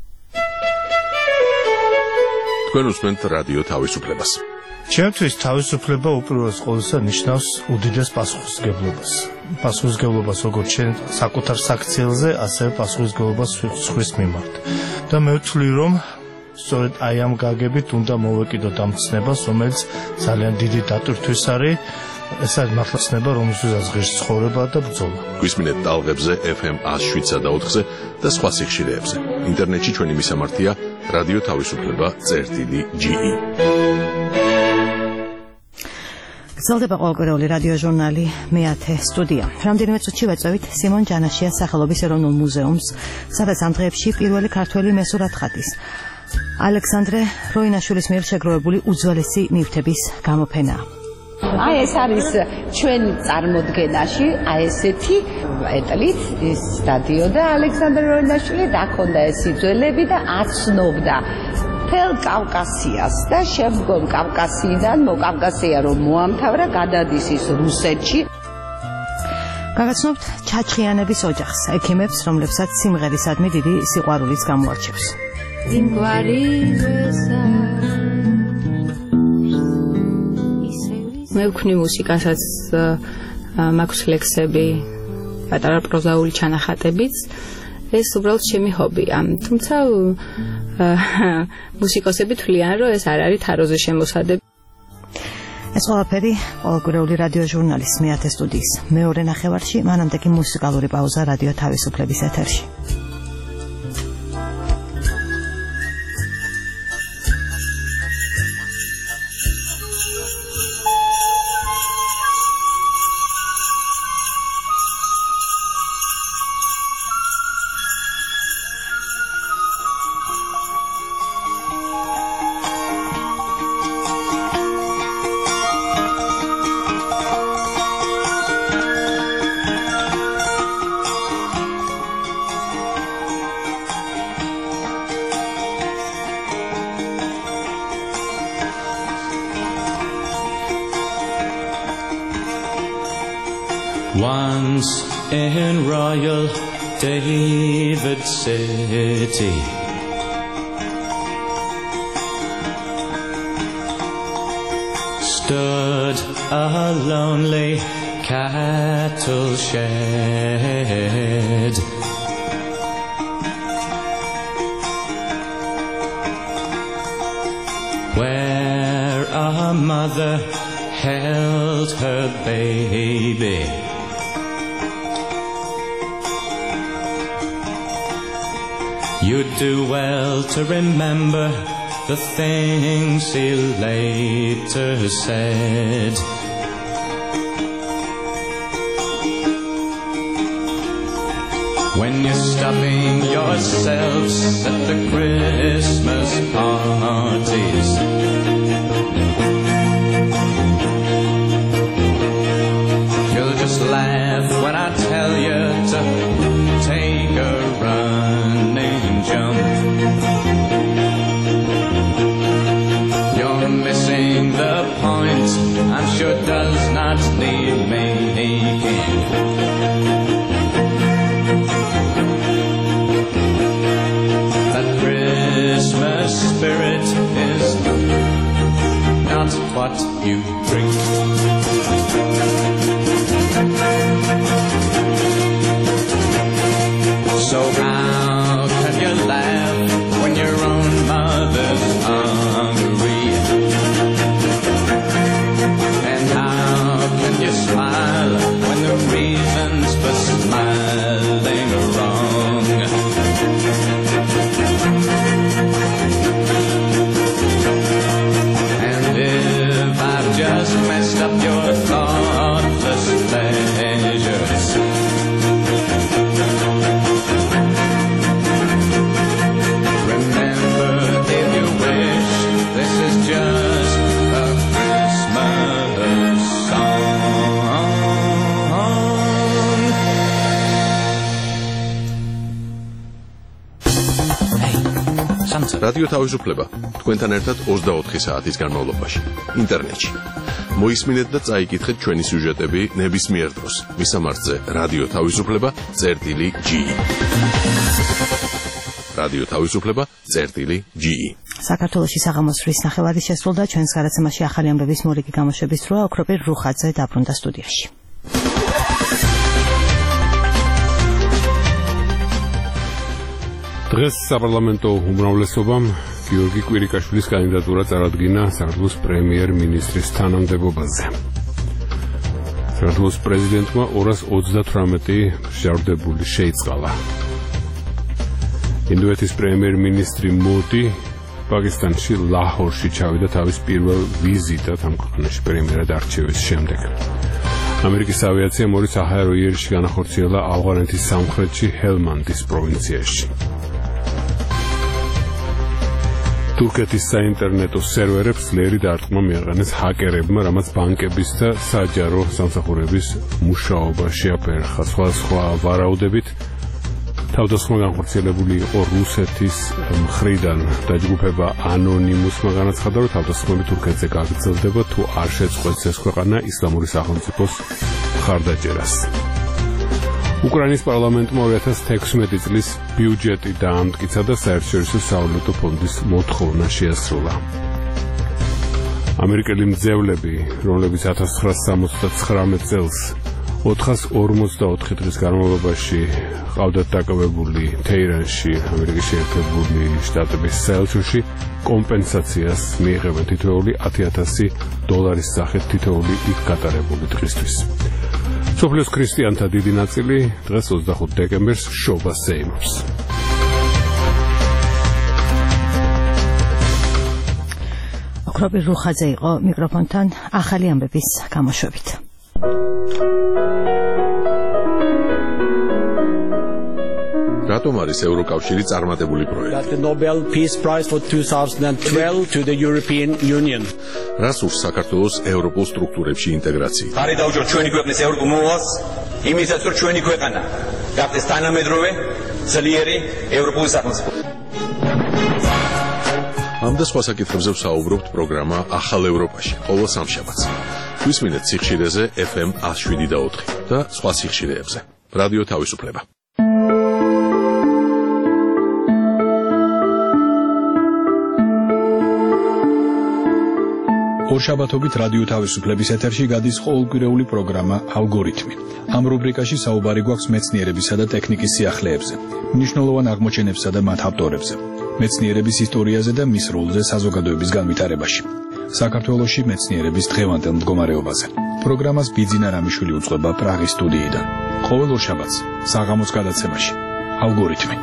თქვენ უსმენთ რადიო თავისუფლებას. ჩემთვის თავისუფლება უპირველეს ყოვლისა ნიშნავს უდიდეს პასუხისმგებლობას. პასუხისმგებლობას როგორც ჩვენ საკუთარ საქციელზე, ასევე პასუხისმგებლობას სხვის მიმართ. და მე ვთვლი, რომ სწორედ აი ამ გაგებით უნდა მოვეკიდოთ ამ ცნებას, რომელიც ძალიან დიდი დატვირთვის არის. ეს არის მართლა ცნება, რომელსაც ღირს ცხოვრება და ბრძოლა. გვისმინეთ ტალღებზე FM 107.4-ზე და სხვა სიხშირეებზე. ინტერნეტში ჩვენი მისამართია რადიო თავისუფლება.ge. გრძელდება ყოველკვირეული რადიო ჟურნალი მე-10 სტუდია. რამდენიმე წუთში ვეწევით სიმონ ჯანაშიას სახელობის ეროვნულ მუზეუმს, სადაც ამ დღეებში პირველი ქართველი მესურად ხატის ალექსანდრე როინაშვილის მიერ შეგროვებული უძველესი ნივთების გამოფენა. აი ეს არის ჩვენ წარმოდგენაში, აი ესეთი ეტლით ის დადიოდა ალექსანდრე როინაშვილი და ჰქონდა ეს სიძველები და აცნობდა მთელ კავკასიას და შემდგომ კავკასიიდან კავკასია რომ მოამთავრა გადადის ის რუსეთში. გაგაცნობთ ჩაჩხიანების ოჯახს, ექიმებს, რომლებსაც სიმღერისადმი დიდი სიყვარულიც გამოარჩევს. მე ვქნი მუსიკასაც, მაქვს ლექსები, პატარა პროზაული ჩანახატებიც. ეს უბრალოდ ჩემი ჰობია. თუმცა მუსიკოსები თვლიან, რომ ეს არ არის თაროზე შემოსადები. ეს ყველაფერი ყოველკვირეული რადიო ჟურნალის მე-10 სტუდიის მეორე ნახევარში, მანამდე კი მუსიკალური პაუზა რადიო თავისუფლების ეთერში. Once in Royal David City, stood a lonely cattle shed. Where a mother held her baby. You'd do well to remember the things he later said. When you're stuffing yourselves at the Christmas parties, you'll just laugh when I tell you to take a running jump. You're missing the point, I'm sure does not need making. That Christmas spirit is not what you drink. So how can you laugh რადიო თავისუფლება თქვენთან ერთად 24 საათის განმავლობაში ინტერნეტში. მოისმინეთ და წაიკითხეთ ჩვენი სიუჟეტები ნებისმიერ დროს. მისამართზე რადიო თავისუფლება.ge. რადიო თავისუფლება.ge. საქართველოში საღამოსვრის ნახევარი შესრულდა, ჩვენს გადაცემაში ახალი ამბების მორიგი გამოშვების დროა. ოქროპირ რუხაძე დაბრუნდა სტუდიაში. დღეს საპარლამენტო უმრავლესობამ გიორგი კვირიკაშვილის კანდიდატურა წარადგინა საქართველოს პრემიერ-მინისტრის თანამდებობაზე. საქართველოს პრეზიდენტმა 238 მჟავდებული შეიწყალა. ინდოეთის პრემიერ-მინისტრი მოდი პაკისტანში ლაჰორში ჩავიდა თავის პირველ ვიზიტად ამ ქვეყანაში პრემიერად არჩევის შემდეგ. ამერიკის ავიაციამ ორი საჰაერო იერიში განახორციელა ავღანეთის სამხრეთში ჰელმანდის პროვინციაში. თურქეთის საინტერნეტო სერვერებს ლერი დარტყმა მიაყენეს ჰაკერებმა, რამაც ბანკების და საჯარო სამსახურების მუშაობა შეაფერხა. სხვა ვარაუდებით თავდასხმა განხორციელებული იყო რუსეთის მხრიდან. დაჯგუფება ანონიმუსმა განაცხადა, რომ თავდასხმები თურქეთზე გაგრძელდება თუ არ შეწყვეტს ეს ქვეყანა ისლამური სახელმწიფოს მხარდაჭერას. უკრაინის პარლამენტმა 2016 წლის ბიუჯეტი დაამტკიცა და საერთაშორისო სავალუტო ფონდის მოთხოვნა შეასრულა. ამერიკელი მძევლები, რომლებიც 1979 წელს 444 დღის განმავლობაში ყავდათ დაკავებული თეირანში, ამერიკის შეერთებული შტატების საელჩოში, კომპენსაციას მიიღებენ თითოეული $10,000 სახით თითოეული იქ გატარებული დღისთვის. სოფლის ქრისტიანთა დიდი ნაწილი დღეს 25 დეკემბერს შობას ეიმობს. ოქროპირ რუხაძე იყო მიკროფონთან ახალი ამბების გამოშვებით. რატომ არის ევროკავშირი წარმატებული პროექტი? The Nobel Peace Prize for 2012 to the European Union. რას ურს საქართველოს ევროპულ სტრუქტურებში ინტეგრაცია? ხარი დაუჯეროთ ჩვენი ქვეყნის ევროპულ მოვალს, იმისაც რომ ჩვენი ქვეყანა გახდეს თანამედროვე, ძლიერი ევროპული სახელმწიფო. ამ და სხვა საკითხებზე ვსაუბრობთ პროგრამა ახალ ევროპაში, ყოველ სამშაბათს. გვისმინეთ სიხშირეზე FM 107.4 და სხვა სიხშირეებზე. რადიო თავისუფლება. ორშაბათობით რადიო თავისუფლების ეთერში გადის ყოველკვირეული პროგრამა ალგორითმი. ამ რუბრიკაში საუბარი გვაქვს მეცნიერებისა და ტექნიკის სიახლეებზე, მნიშვნელოვან აღმოჩენებსა და მათ ავტორებზე, მეცნიერების ისტორიაზე და მის როლზე საზოგადოების განვითარებაში. საქართველოში მეცნიერების დღევანდელ მდგომარეობაზე. პროგრამას ბიძინა რამიშვილი უწყება პრაღის სტუდიიდან. ყოველ ორშაბათს საღამოს გადაცემაში ალგორითმი.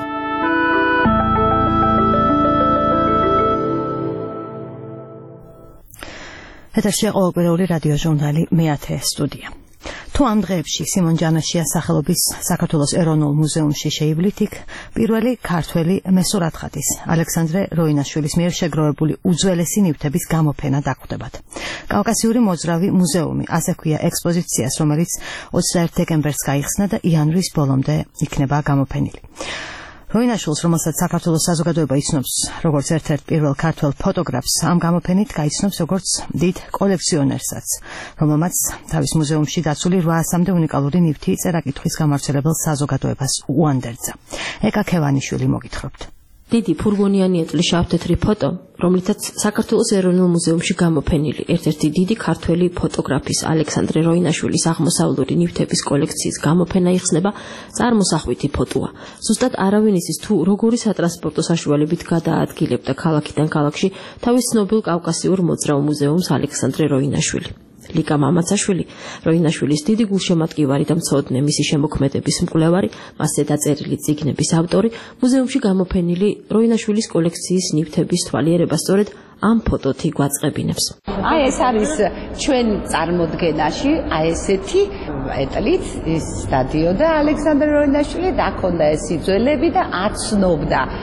ეთერშია ყოველკვირეული რადიო ჟურნალი მე-10 სტუდია. თუ ამ დღეებში სიმონ ჯანაშიას სახელობის საქართველოს ეროვნულ მუზეუმში შეივლით, იქ პირველი ქართველი მესურათხადის ალექსანდრე როინაშვილის მიერ შეგროვებული უძველესი ნივთების გამოფენა დაგვხვდებათ. კავკასიური მოძრავი მუზეუმი, ასე ქვია ექსპოზიციას, რომელიც 21 დეკემბერს გაიხსნა და იანვრის ბოლომდე იქნება გამოფენილი. როინაშვილს, რომელსაც საქართველოს საზოგადოება იცნობს როგორც ერთ-ერთ პირველ ქართველ ფოტოგრაფს, ამ გამოფენით გაიცნობს როგორც დიდ კოლექციონერსაც, რომელმაც თავის მუზეუმში დაცული 800-მდე უნიკალური ნივთი წერა-კითხვის გამავრცელებელ საზოგადოებას უანდერძა. ეკა ქევანიშვილი მოგითხრობთ. დიდი ფურგონიანი ეტლი შავთეთრი ფოტო, რომლითაც საქართველოს ეროვნულ მუზეუმში გამოფენილი ერთ-ერთი დიდი ქართველი ფოტოგრაფის ალექსანდრე როინაშვილის აღმოსავლური ნივთების კოლექციის გამოფენა იხსნება, წარმოსახვითი ფოტოა. ზუსტად არავინ იცის თუ როგორი სატრანსპორტო საშუალებით გადაადგილებდა ქალაქიდან ქალაქში თავის ცნობილ კავკასიურ მოძრავ მუზეუმს ალექსანდრე როინაშვილი. ლიკა მამაცაშვილი, როინაშვილის დიდი გულშემატკივარი და მცოდნე, მისი შემოქმედების მკვლევარი, მასზე დაწერილი წიგნების ავტორი, მუზეუმში გამოფენილი როინაშვილის კოლექციის ნივთების თვალიერება სწორედ ამ ფოტოთი გვაწყებინებს. აი ეს არის ჩვენ წარმოდგენაში, აი ესეთი ეტლით ის დადიოდა ალექსანდრე როინაშვილი და აქ ჰქონდა ეს სიძველები და აცნობდა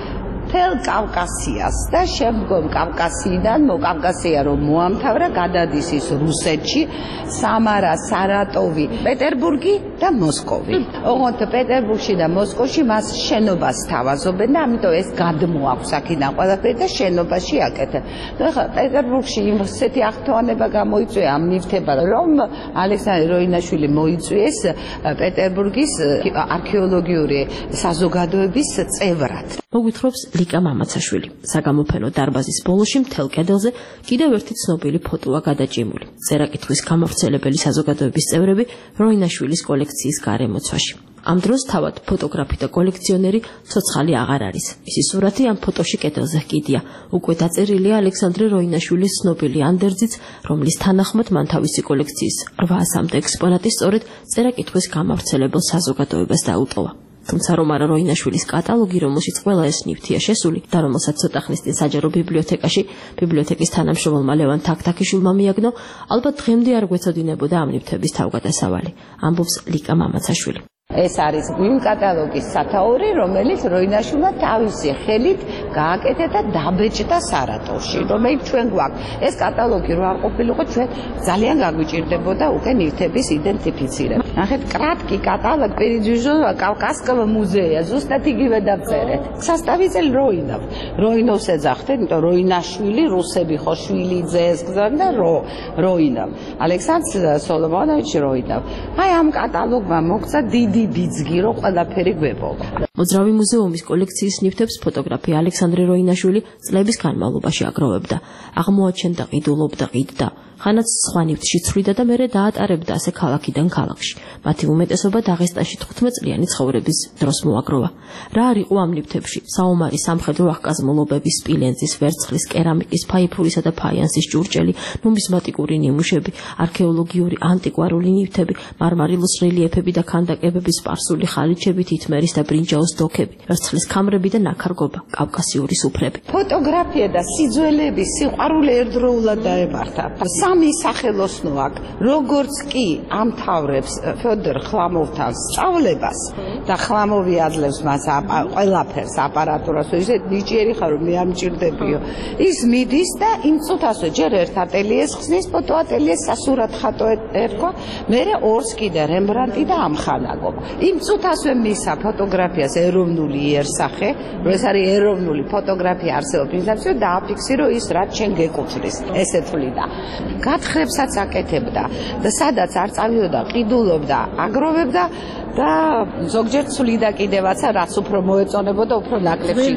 მთელ კავკასიას და შემდგომ კავკასიიდან კავკასია რომ მოამთავრა გადადის ის რუსეთში სამარა, სარატოვი, პეტერბურგი და მოსკოვი. ოღონდ პეტერბურგში და მოსკოვში მას შენობას თავაზობენ და ამიტომ ეს გადმოაქვს აქედან ყველაფერი და შენობაში აკეთებ. და ხა პეტერბურგში ისეთი აღთვალება გამოიწვია ამ ნივთებად, რომ ალექსანდრე როინაშვილი მოიწვიეს პეტერბურგის არქეოლოგიური საზოგადოების წევრად. მოგვითხრობს ლიკა მამაცაშვილი. საგამოფენო დარბაზის ბოლოში მთელ კედელზე კიდევ ერთი ცნობილი ფოტოა გადაჭიმული. წერა-კითხვის გამავრცელებელი საზოგადოების წევრები როინაშვილის კოლექციის გარემოცვაში. ამ დროს თავად ფოტოგრაფი და კოლექციონერი ცოცხალი აღარ არის. მისი სურათი ამ ფოტოში კედელზე ჰკიდია. უკვე დაწერილია ალექსანდრე როინაშვილის ცნობილი ანდერძიც, რომლის თანახმად მან თავისი კოლექციის 800-მდე ექსპონატი სწორედ წერა-კითხვის გამავრცელებელ საზოგადოებას დაუტოვა. თუმცა რომ არა როინაშვილის კატალოგი, რომელშიც ყველა ეს ნივთია შესული და რომელსაც ცოტა ხნის წინ საჯარო ბიბლიოთეკაში ბიბლიოთეკის თანამშრომელმა ლევან თაქთაქიშვილმა მიაგნო, ალბათ დღემდე არ გვეცოდინებოდა ამ ნივთების თავგადასავალი. ამბობს ლიკა მამაცაშვილი. ეს არის იმ კატალოგის სათაური, რომელიც როინაშვილმა თავისი ხელით გააკეთა და დაბეჭდა სარატოვში, რომელიც ჩვენ გვაქვს. ეს კატალოგი რო არ ყოფილიყო, ჩვენ ძალიან გაგვიჭირდებოდა უკვე ნივთების იდენტიფიცირება. ნახეთ, კრატკი კატალოგ передвижного Кавказского музея, ზუსტად იგივე დავწერეთ. სასტავი როინოვ. როინოვს ეძახდნენ, იმიტომ როინაშვილი, რუსები ხო შვილიძე ეს გზავნა როინოვ. ალექსანდრ სოლომონოვიჩ როინოვ. აი ამ კატალოგმა მოგცა დიდი ბიძგი რო ყველაფერი გვეპოვა. მოძრავი მუზეუმის კოლექციის ნივთებს ფოტოგრაფი ალექსანდრე როინაშვილი წლების განმავლობაში აგროვებდა. აღმოაჩენდა, ყიდულობდა, ყიდდა. ხანაც სხვა ნივთში ცვლიდა და მერე დაატარებდა ასე ქალაქიდან ქალაქში. მათი უმეტესობა დაღესტანში 15-წლიანი ცხოვრების დროს მოაგროვა. რა არ იყო ამ ნივთებში? საომარი სამხედრო აღკაზმულობების, სპილენძის, ვერცხლის, კერამიკის, ფაიფურისა და ფაიანსის ჭურჭელი, ნუმიზმატიკური ნიმუშები, არქეოლოგიური, ანტიკვარული ნივთები, მარმარილოს რელიეფები და ქანდაკებები, სპარსული ხალიჩები, თითმერის და ბრინჯაოს დოქები, ვერცხლის ქამრები და ნაქარგობა, კავკასიური სუფრები. ფოტოგრაფია და სიძველების სიყვარული ერთდროულად დაემართა. სამი სახელოსნო აქვს, როგორც კი ამთავრებს ფიოდორ ხლამოვთან სწავლებას და ხლამოვი აძლევს მას ყველაფერს აპარატურას, ისეთ ნიჭიერი ხარ რომ მე არ მჭირდებიო. ის მიდის და იმ წუთასვე ჯერ ერთ ატელიეს ხსნის, ფოტო ატელიეს სასურათ ხატო ერქვა, მერე ორს კიდე რემბრანდტი და ამხანაგობა. იმ წუთასვე მისა ფოტოგრაფიას ეროვნული იერსახე, რომ ეს არის ეროვნული ფოტოგრაფია არსებობს ინსტანციო და აფიქსირო ის რაც შენ გეკუთვნის. ესე თვლიდა. გათხრებსაც აკეთებდა და სადაც არ წავიდოდა, ყიდულობდა, აგროვებდა და ზოგჯერ ცვლიდა კიდევაცა, რაც უფრო მოეწონებოდა, უფრო ნაკლებში.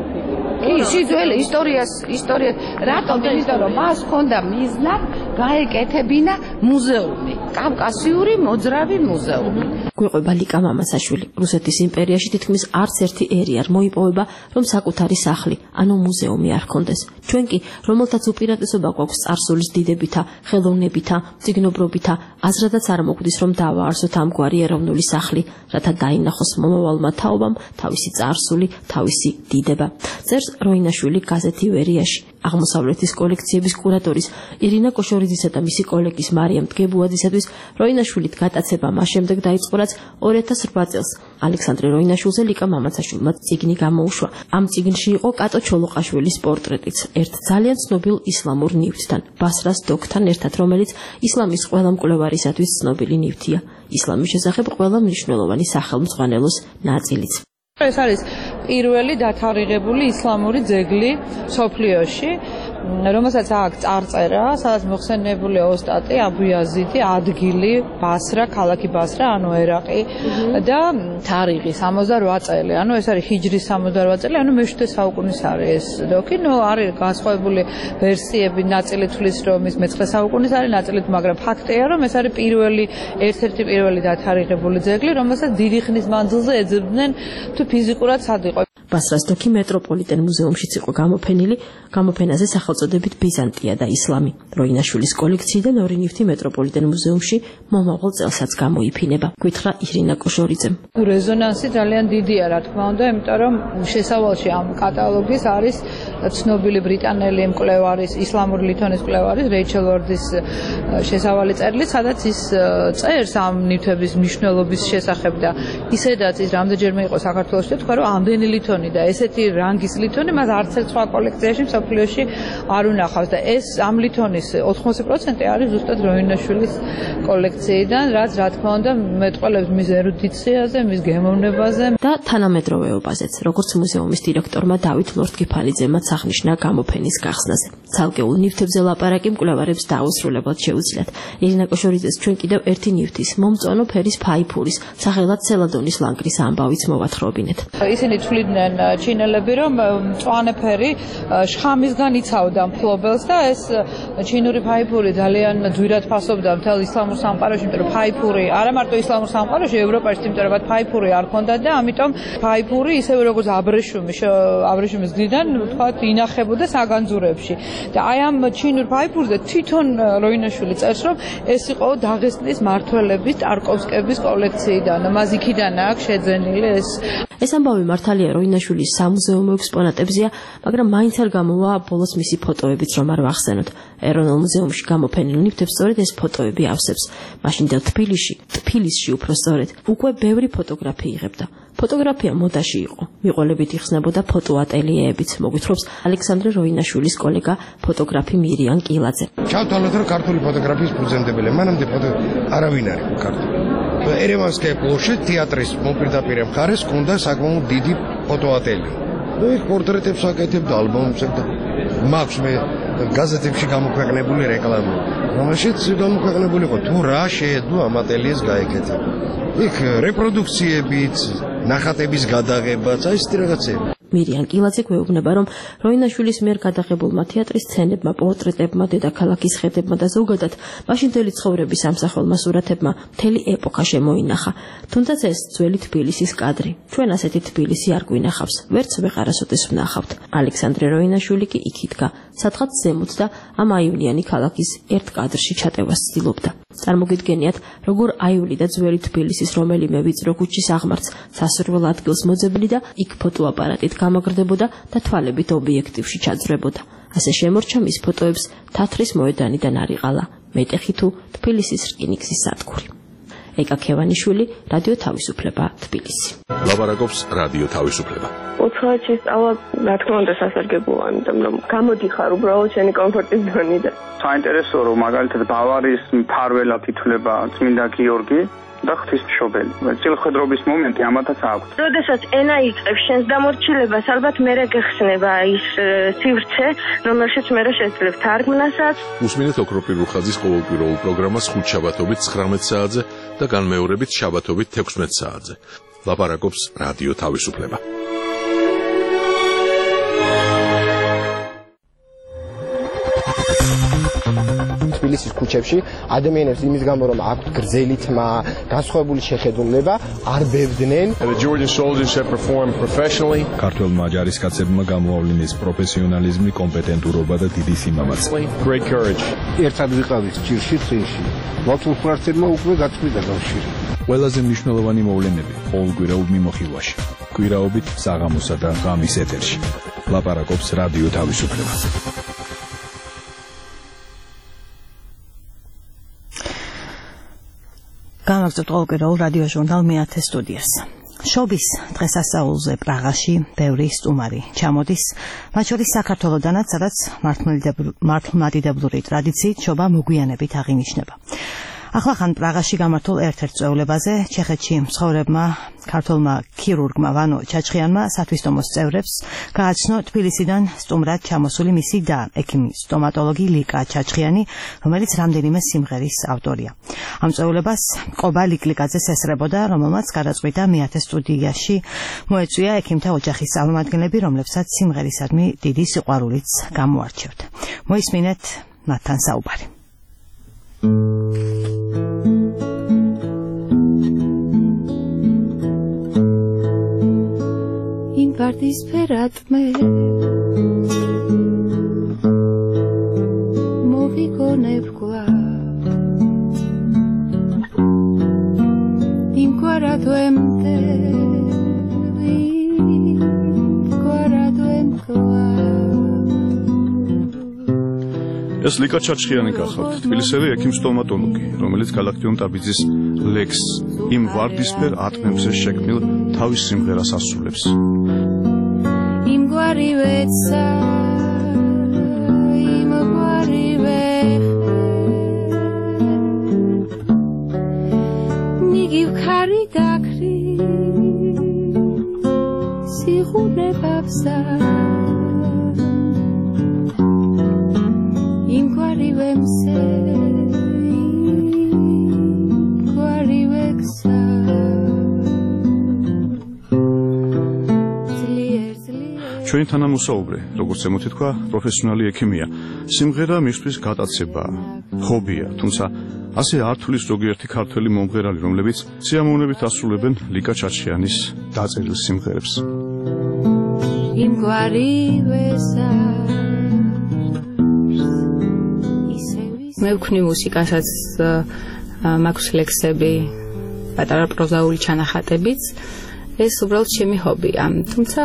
კი, სიძველე ისტორია, რატომ? იმიტომ რომ მას ჰქონდა მიზნად გაეკეთებინა მუზეუმი, კავკასიური მოძრავი მუზეუმი. გვიყვება ლიკა მამაცაშვილი. რუსეთის იმპერიაში თითქმის არც ერთი ერი არ მოიპოვება, რომ საკუთარი სახლი, ანუ მუზეუმი არ ჰქონდეს. ჩვენ კი, რომელთაც უპირატესობა გვაქვს წარსულის დიდებითა, ხელოვნებითა, მწიგნობრობითა, აზრადაც არ მოგვდის, რომ დავაარსოთ ამგვარი ეროვნული სახლი, რათა დაინახოს მომავალმა თაობამ თავისი წარსული, თავისი დიდება. წერს როინაშვილი გაზეთი ვერიაში. აღმოსავლეთის კოლექციების კურატორის ირინა კოშორიძისა და მისი კოლეგის მარიამ დგებუაძისათვის როინაშვილით გატაცება მას შემდეგ დაიწყო, რაც 2008 წელს ალექსანდრე როინაშვილზე ლიკა მამაცაშვილმა წიგნი გამოუშვა. ამ წიგნში იყო კატო ჩოლოყაშვილის პორტრეტიც, ერთ ძალიან ცნობილ ისლამურ ნივთთან, ბასრას დოქთან ერთად, რომელიც ისლამის ყველა მკვლევარისათვის ცნობილი ნივთია. ისლამის შესახებ ყველა მნიშვნელოვანი სახელმძღვანელოს ნაწილიც. ეს არის პირველი დათარიღებული ისლამური ძეგლი სოფლიოში, რომელსაც აქვს წარწერა, სადაც მოხსენებულია ოსტატი აბუ იაზიდი, ადგილი ბასრა, ქალაქი ბასრა, ანუ ერაყი და თარიღი 68 წელი. ანუ ეს არის ჰიჯრის 68 წელი, ანუ მე-7 საუკუნის არის ეს დოქი. არის განსხვავებული ვერსიები, ნაწილი თვლის რომ ის მე-9 საუკუნის არის, ნაწილი, მაგრამ ფაქტია რომ ეს არის ერთ-ერთი პირველი დათარიღებული ძეგლი, რომელსაც დიდი ხნის მანძილზე ეძებდნენ თუ ფიზიკურად სად იყო. ბასრას დოქი მეტროპოლიტენ მუზეუმშიც იყო გამოფენილი, გამოფენაზე სახელწოდებით ბიზანტია და ისლამი. როინაშვილის კოლექციიდან ორი ნივთი მეტროპოლიტენ მუზეუმში მომავალ წელსაც გამოიფინება. გითხრა ირინა კოშორიძემ. რეზონანსი ძალიან დიდია, რა თქმა უნდა, იმიტომ რომ შესავალში ამ კატალოგის არის ცნობილი ბრიტანელი მკვლევარის, ისლამური ლითონის მკვლევარის რეიჩელ ვორდის შესავალი წერილი, სადაც ის წერს ამ ნივთების მნიშვნელობის შესახებ და ისედაც ის რამდენჯერმე იყო საქართველოში, თქვა რომ ამდენი ლითონი ლითონი და ესეთი რანგის ლითონი მას არც ერთ სხვა კოლექციაში მსოფლიოში არ უნახავს და ეს ამ ლითონის 80% არის ზუსტად როინაშვილის კოლექციიდან, რაც რა თქმა უნდა მეტყველებს მის ერუდიციაზე, მის გემოვნებაზე და თანამედროვეობაზეც, როგორც მუზეუმის დირექტორმა დავით ლორთქიფანიძემაც აღნიშნა გამოფენის გახსნაზე. ცალკეულ ნივთებზე ლაპარაკი მკვლევარებს დაუსრულებლად შეუძლიათ. ირინა კოშორიძეს ჩვენ კიდევ ერთი ნივთის, მომწვანო ფერის ფაიფურის, სახელად სელადონის ლანგრის ამბავიც მოვათხრობინეთ. ისინი თვლიდნენ ჩინელები, რომ მწვანე ფერი შხამისგან იცავდა მფლობელს და ეს ჩინური ფაიფური ძალიან ძვირად ფასობდა მთელ ისლამურ სამყაროში, იმიტომ რომ ფაიფური არა მარტო ისლამურ სამყაროში, ევროპაში, იმიტომ რომ ფაიფური არ ქონდა და ამიტომ ფაიფური ისევე როგორც აბრეშუმის გზიდან, ვთქვათ, ინახებოდა საგანძურებში. და აი ამ ჩინურ ფაიფურზე თვითონ როინაშვილი წერს, რომ ეს იყო დაღესტნის მართველების ტარკოვსკების კოლექციიდან, მას იქიდან აქვს შეძენილი ეს. ეს ამბავი მართალია როინაშვილის სამუზეუმო ექსპონატებზია, მაგრამ მაინც არ გამოვა ბოლოს მისი ფოტოებიც რომ არ ვახსენოთ. ეროვნულ მუზეუმში გამოფენილ ნივთებს სწორედ ეს ფოტოები ავსებს. მაშინდელ თბილისში უფრო სწორედ, უკვე ბევრი ფოტოგრაფი იღებდა. ფოტოგრაფია მოდაში იყო. მიყოლებით იხსნებოდა ფოტოატელიეებიც, მოგვითხრობს ალექსანდრე როინაშვილის კოლეგა ფოტოგრაფი მირიან კილაძე. ჩავთვალოთ, რომ ქართული ფოტოგრაფიის ფუძემდებელი, მანამდე არავინ არ იყო ქართული. ერევანსკაია პლოშე თეატრის მოპირდაპირე მხარეს ჰქონდა საკმაოდ დიდი ფოტოატელიე. იქ პორტრეტებს აკეთებდა, ალბომებს და მაქვს მე გაზეთებში გამოქვეყნებული რეკლამა, რომელშიც გამოქვეყნებული იყო თუ რა შეედო ამ ატელიეს გაეკეთება. იქ რეპროდუქციებიც, ნახატების გადაღებაც, აი ესეთი რაღაცები. მირიან კილაძე გვეუბნება, რომ როინაშვილის მიერ გადაღებულმა თეატრის სცენებმა, პორტრეტებმა, დედაქალაქის ხედებმა და ზოგადად მაშინდელი ცხოვრების ამსახველმა სურათებმა მთელი ეპოქა შემოინახა. თუნდაც ეს ძველი თბილისის კადრი. ჩვენ ასეთი თბილისი არ გვინახავს, ვერც ვეღარასოდეს ვნახავთ. ალექსანდრე როინაშვილი კი იქ იდგა, სადღაც ზემოთ და ამ აივნიანი ქალაქის ერთ კადრში ჩატევას ცდილობდა. წარმოგიდგენიათ, როგორ აივლიდა ძველი თბილისის რომელიმე ვიწრო ქუჩის აღმართს, სასურველ ადგილს მოძებნი და იქ ფოტოაპარატით გამაგრდებოდა და თვალებით ობიექტივში ჩაძვრებოდა. ასე შემორჩა მის ფოტოებს თათრის მოედანიდან არიყალა, მეტეხი თუ თბილისის რკინიგზის სადგური. ეკა ქევანიშვილი, რადიო თავისუფლება, თბილისი. ლაპარაკობს რადიო თავისუფლება. უცხოეთში სწავლა, რა თქმა უნდა, სასარგებლოა, იმიტომ რომ გამოდიხარ უბრალოდ შენი კომფორტის ზონიდან. საინტერესოა, რომ მაგალითად ბავარიის მფარველად ითვლება წმინდა გიორგი და ღვთისმშობელი. წილხედრობის მომენტი ამათაც აქვს. როდესაც ენა იწყებს შენს დამორჩილებას, ალბათ მერე გეხსნება ის სივრცე, რომელშიც მერე შეძლებ თარგმნასაც. უსმინეთ ოქროპირ რუხაძის ყოველკვირეულ პროგრამას ხუთშაბათობით 19 საათზე და განმეორებით შაბათობით 16 საათზე. ლაპარაკობს რადიო თავისუფლება. თბილისის ქუჩებში ადამიანებს იმის გამო რომ აქვთ გრძელი თმა, განსხვავებული შეხედულება, არ ბევდნენ. ქართველმა ჯარისკაცებმა გამოავლინეს პროფესიონალიზმი, კომპეტენტურობა და დიდი სიმამაცე. ერთად ვიყავით ჭირში წინში. მოცულფრაცებმა უკვე გაწყვიტა კავშირი. ყველაზე მნიშვნელოვანი მოვლენები ყოველკვირეულ მიმოხილვაში. კვირაობით საღამოსა და ღამის ეთერში. ლაპარაკობს რადიო თავისუფლება. გამაგზავნებთ ყოველკვირეულ რადიო ჟურნალ მე-10 სტუდიას. შობის დღესასწაულზე პრაღაში ბევრი სტუმარი ჩამოდის, მათ შორის საქართველოდანაც, სადაც მართლმადიდებლური ტრადიციით შობა მოგვიანებით აღინიშნება. ახლახან პრაღაში გამართულ ერთ-ერთ წვეულებაზე ჩეხეთში მცხოვრებმა ქართველმა ქირურგმა ვანო ჩაჩხიანმა სათვისტომოს წევრებს გააცნო თბილისიდან სტუმრად ჩამოსული მისი და ექიმი სტომატოლოგი ლიკა ჩაჩხიანი, რომელიც რამდენიმე სიმღერის ავტორია. ამ წვეულებას ყობა ლიკლიკაძეს ესწრებოდა, რომელმაც გადაწყვიტა მე-10 სტუდიაში მოეწვია ექიმთა ოჯახის წარმომადგენლები, რომლებსაც სიმღერისადმი დიდი სიყვარულიც გამოარჩევთ. მოისმინეთ მათთან საუბარი. იმ ვარდისფერა ტმე მოვიგონებ გვარ იმ გვარადვემდე ეს ლიკა ჩაჩხიანი გახავთ, თბილისელი ექიმ-სტომატოლოგი, რომელიც გალაქტიონ ტაბიძის ლექს იმ ვარდისფერ ატმებზე შექმნილ თავის სიმღერას ასრულებს. გვარივეცა იმ გვარივე ნიგივ ქარი დაქრი სიღუნებაბსა იმ გვარივემსე გვარივეცა ჩვენი თანამოსაუბრე, როგორც ემოთი თქვა, პროფესიონალი ექიმია. სიმღერა მისთვის გატაცება, ჰობია, თუმცა ასე არ თulis ზოგიერთი ქართველი მომღერალი, რომლებიც სიამოვნებით ასრულებენ ლიკა ჩაჩხიანის დაწერილ სიმღერებს. მე ვქნი მუსიკასაც მაქვს ლექსები, პატარა პროზაული ჩანახატებიც. ეს უბრალოდ ჩემი ჰობია. თუმცა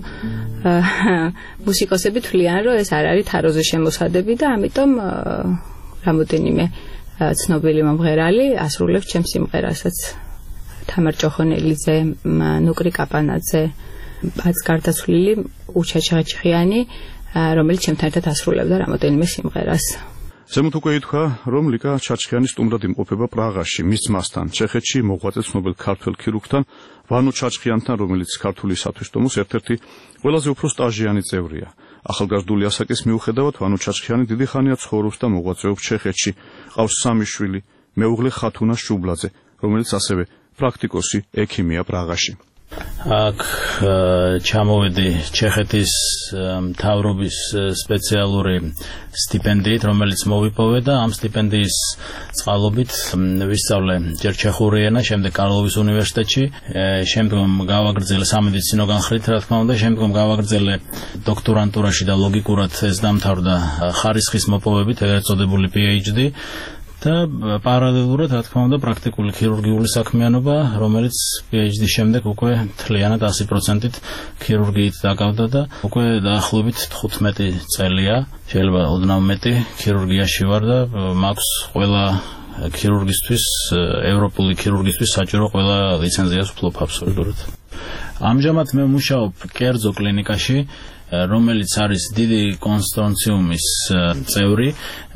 მუსიკოსები თვლიან, რომ ეს არ არის თაროზე შემოსადები და ამიტომ რამოდენიმე ცნობილი მომღერალი ასრულებს ჩემს სიმღერასაც. თამარ ჭოხონელიძე, ნუკრი კაპანაძე, აც გარდაცვლილი უჩა ჩხეჩხიანი, რომელიც ჩემთან ერთად ასრულებდა რამოდენიმე სიმღერას. ზემოთ უკვე ითქვა, რომ ლიკა ჩაჩხიანი სტუმრად იმყოფება პრაღაში, მის ძმასთან, ჩეხეთში მოღვაწე ცნობილ ქართველ ქირურგთან, ვანო ჩაჩხიანთან, რომელიც ქართული სათვისტომოს ერთ-ერთი ყველაზე უფრო სტაჟიანი წევრია. ახალგაზრდული ასაკის მიუხედავად, ვანო ჩაჩხიანი დიდი ხანია ცხოვრობს და მოღვაწეობს ჩეხეთში. ყავს სამი შვილი, მეუღლე ხათუნა შუბლაძე, რომელიც ასევე პრაქტიკოსი ექიმია პრაღაში. აქ ჩამოვედი ჩეხეთის მთავრობის სპეციალური სტიპენდიით, რომელიც მოვიპოვე და ამ სტიპენდიის წყალობით ვისწავლე ჯერ ჩეხური ენა, შემდეგ კარლოვის უნივერსიტეტში, შემდგომ გავაგრძელე სამედიცინო განხრით, რა თქმა უნდა, შემდგომ გავაგრძელე დოქტორანტურაში და ლოგიკურად ეს დამთავრდა ხარისხის მოპოვებით, ეგრეთ წოდებული PhD. და პარალელურად, რა თქმა უნდა, პრაქტიკული ქირურგიული საქმიანობა, რომელიც PhD-ის შემდეგ უკვე მთლიანად 100%-ით ქირურგიით დაკავდა და უკვე დაახლოებით 15 წელია, შეიძლება ოდნავ მეტი ქირურგიაში ვარ და მაქვს ყველა ქირურგისთვის, ევროპული ქირურგისთვის საჭირო ყველა ლიცენზიას ვფლობ აბსოლუტურად. ამჟამად მე მუშაობ კერძო კლინიკაში, რომელიც არის დიდი კონსორციუმის წევრი.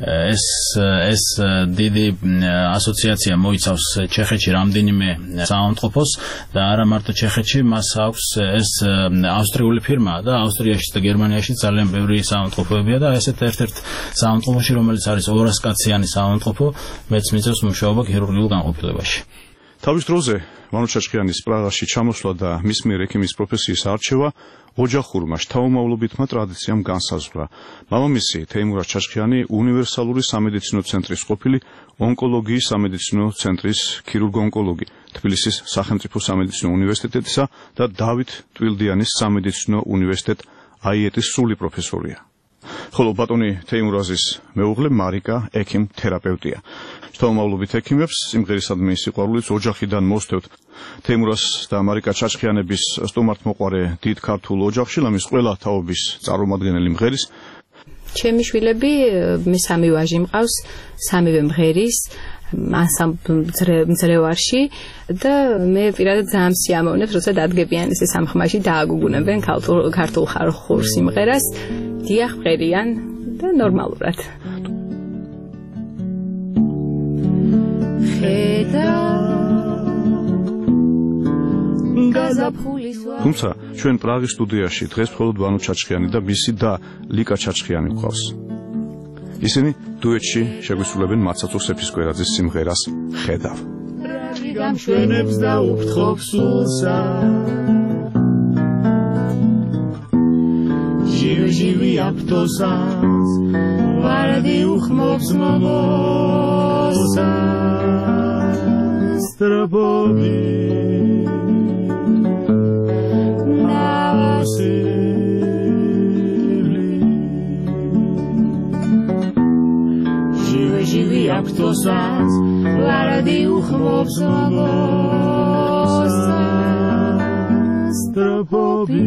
ეს დიდი ასოციაცია მოიცავს ჩეხეთში რამდენიმე საავადმყოფოს და არა მარტო ჩეხეთში, მას აქვს ეს ავსტრიული ფირმა და ავსტრიაში და გერმანიაში ძალიან ბევრი საავადმყოფოებია და ესეთ ერთ-ერთ საავადმყოფოში, რომელიც არის 200 კაციანი საავადმყოფო, მეც მიწევს მუშაობა ქირურგიულ განყოფილებაში. თავის დროზე ვანო ჩაჩხიანის პრაღაში ჩამოსვლა და მის მიერ ექიმის პროფესიის არჩევა ოჯახურმა შთაომავლობითმა ტრადიციამ განსაზღვრა. მამამისი თეიმურაზ ჩაჩხიანი უნივერსალური სამედიცინო ცენტრის ყოფილი ონკოლოგიის სამედიცინო ცენტრის ქირურგ-ონკოლოგი, თბილისის სახელმწიფო სამედიცინო უნივერსიტეტისა და დავით ტვილდიანის სამედიცინო უნივერსიტეტ აიეტის სრული პროფესორია. ხოლო ბატონი თეიმურაზის მეუღლე მარიკა ექიმ თერაპევტია. შთაომავლობით ექიმებს სიმღერისადმი სიყვარულით ოჯახიდან მოსდევთ. თეიმურაზ და მარიკა ჩაჩხიანების სტუმართმოყვარე დიდ ქართულ ოჯახში ლამის ყველა თაობის წარმომადგენელი მღერის. ჩემი შვილები, მე სამი ვაჟი მყავს, სამივე მღერის მძრევარში და მე პირადად ძალიან სიამოვნებ, როცა დადგებიან ესე სამხმაში დააგუგუნებენ ქართულ ხალხურ სიმღერას, დიახ მღერიან და ნორმალურად. თუმცა ჩვენ პრაღის სტუდიაში დღეს მხოლოდ ვანო ჩაჩხიანი და მისი და ლიკა ჩაჩხიანი გვყავს. ისინი დუეტში შეგვისრულებენ მაცაცო სეფისკვერაძის სიმღერას ხედავ. რაგი გამშვენებს და უფრთხობს სულსა. ჟივი აფთოსას ვარდი უხმობს მოგოსა. სტრაბობი ჟივი აფთოსას ვარდი უხმობს მოგოსა. სტრაბობი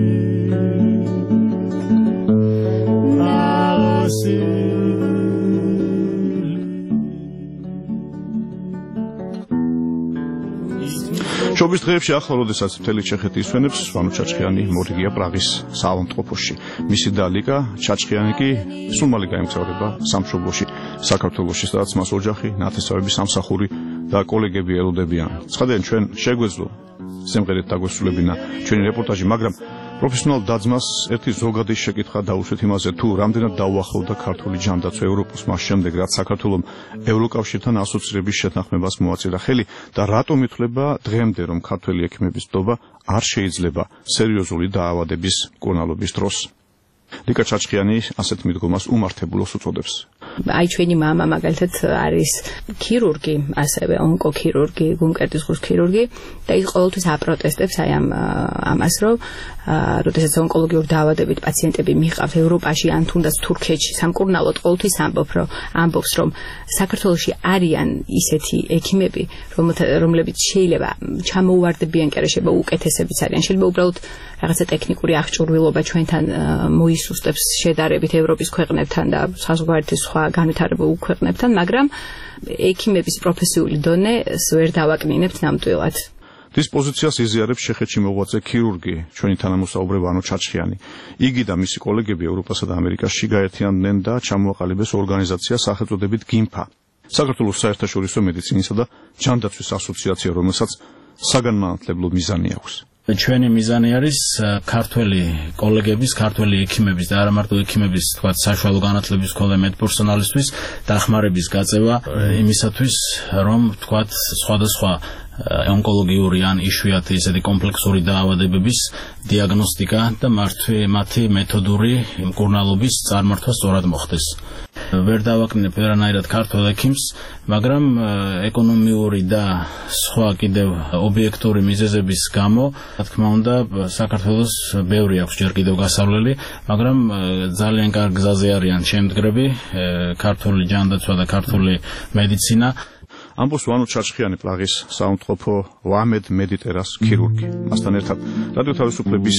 შობის დღეებში ახლა როდესაც მთელი ჩეხეთი ისვენებს, ვანო ჩაჩხიანი მორიგია პრაღის საავადმყოფოში. მისი და ლიკა ჩაჩხიანი კი სულ მალე გაემგზავრება სამშობლოში, საქართველოში, სადაც მას ოჯახი, ნათესავები, სამსახური და კოლეგები ელოდებიან. ცხადიან, ჩვენ შეგვეძლო სიმღერით დაგვესრულებინა ჩვენი რეპორტაჟი, მაგრამ პროფესიონალ დაძმას ერთი ზოგადი შეკითხვა დაუშვით იმაზე, თუ რამდენად დაუახლოვდა ქართული ჯანდაცვა ევროპოს მას შემდეგ, რაც საქართველოს ევროკავშირთან ასოცირების შეთანხმებას მოაწირა ხელი და რატომ ითვლება დღემდე, რომ ქართველი ექიმების ნდობა არ შეიძლება სერიოზული დაავადების მკურნალობის დროს. ლიკა ჩაჩხიანი ასეთ მიდგომას უმართებულოს უწოდებს. აი ჩვენი მამა მაგალითად არის ქირურგი, ასევე ონკოქირურგი, გულმკერდის ღრუს ქირურგი და ის ყოველთვის აპროტესტებს აი ამას, რომ როდესაც ონკოლოგიური დაავადებით პაციენტები მიყავთ ევროპაში ან თუნდაც თურქეთში სამკურნალოდ ყოველთვის ამბობს, რომ საქართველოში არიან ისეთი ექიმები, რომლებიც შეიძლება ჩამოუვარდებიან კი არა, შეიძლება უკეთესებიც არიან, შეიძლება უბრალოდ რაღაცა ტექნიკური აღჭურვილობა ჩვენთან მოისუსტებს შედარებით ევროპის ქვეყნებთან და საზღვარგარეთის სხვა განვითარებულ ქვეყნებთან, მაგრამ ექიმების პროფესიული დონე ვერ დავაკნინებთ ნამდვილად. This პოზიციას იზიარებს ჩეხეთში მოღვაწე ქირურგი, ჩვენი თანამოსაუბრე ვანო ჩაჩხიანი. იგი და მისი კოლეგები ევროპასა და ამერიკაში გაერთიანდნენ და ჩამოაყალიბეს ორგანიზაცია სახელწოდებით გიმფა. საქართველოს საერთაშორისო მედიცინისა და ჯანდაცვის ასოციაცია, რომელსაც საგანმანათლებლო მიზანი აქვს. ჩვენი მიზანი არის ქართველი კოლეგების, ქართველი ექიმების და არა მარტო ექიმების, თქვათ, საშუალო განათლების მქონე მედპერსონალისთვის დახმარების გაწევა იმისათვის, რომ თქვათ, სხვადასხვა ონკოლოგიური ან იშვიათი ისეთი კომპლექსური დაავადებების დიაგნოსტიკა და მათი მეთოდური მკურნალობის წარმართვა სწორად მოხდეს. ვერ დავაკნინებ ვერანაირად ქართველ ექიმს, მაგრამ ეკონომიური და სხვა კიდევ ობიექტური მიზეზების გამო, რა თქმა უნდა, საქართველოს ბევრი აქვს ჯერ კიდევ გასავლელი, მაგრამ ძალიან კარგ გზაზე არიან შემდგრები, ქართული ჯანდაცვა და ქართული მედიცინა. ამბობს ვანო ჩაჩხიანი პრაღის საავადმყოფო ვამედ მედიტერას ქირურგი. მასთან ერთად რადიო თავისუფლების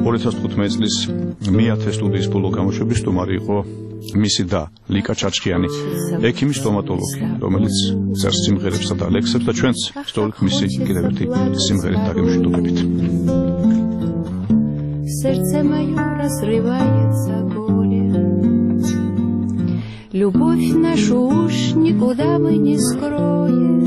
2015 წლის მე-10 სტუდიის ბოლო გამოშვების სტუმარი იყო მისი და ლიკა ჩაჩხიანი, ექიმი სტომატოლოგი, რომელიც წერს სიმღერებსა და ლექსებს და ჩვენც სწორედ მისი კიდევ ერთი სიმღერით დაგემშვიდობებით. Сердце мое разрывается горе. Любовь нашу уж никуда мы не скроем.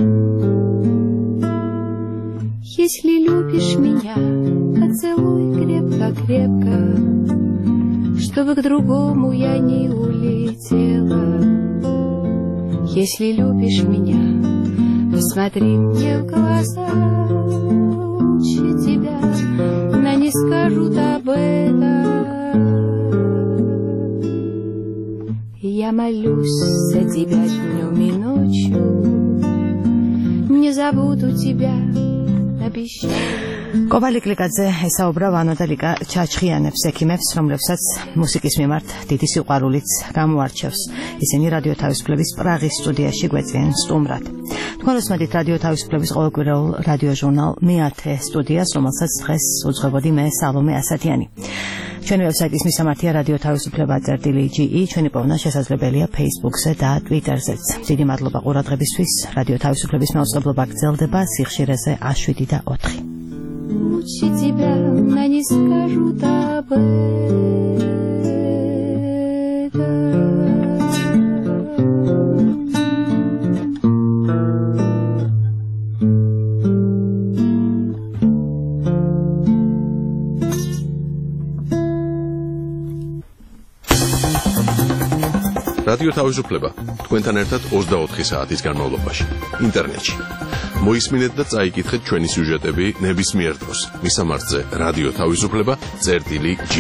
Если любишь меня, поцелуй крепко-крепко, чтобы к другому я не улетела. Если любишь меня, посмотри мне в глаза, лучше тебя, но не скажут об этом. Я молюсь за тебя днем и ночью, не забуду тебя, обещаю. კოვალიკ ლიკაძე ესაუბრა ვანო და ლიკა ჩაჩხიანებს ექიმებს, რომლებსაც მუსიკის მიმართ დიდი სიყვარულიც გამოარჩევს. ისინი რადიო თავისუფლების პრაღის სტუდიაში გვეწვიან სტუმრად. თქვენს მოდით რადიო თავისუფლების ყოველკვირეულ რადიო ჟურნალ მე-10 სტუდიას, რომელსაც დღეს უძღვებოდი მე სალომე ასათიანი. ჩვენი ვებსაიტის მისამართია რადიო თავისუფლება.ge, ჩვენი პოვნა შესაძლებელია Facebook-ზე და Twitter-ზეც. დიდი მადლობა ყურადღებისთვის. რადიო თავისუფლების მაუწყებლობა გრძელდება სიხშირეზე 7 და 4. Лучше тебя, но не скажут об этом. რადიო თავისუფლება თქვენთან ერთად 24 საათის განმავლობაში ინტერნეტში. მოისმინეთ და წაიკითხეთ ჩვენი სიუჟეტები ნებისმიერ დროს. მისამართზე რადიო თავისუფლება.ge.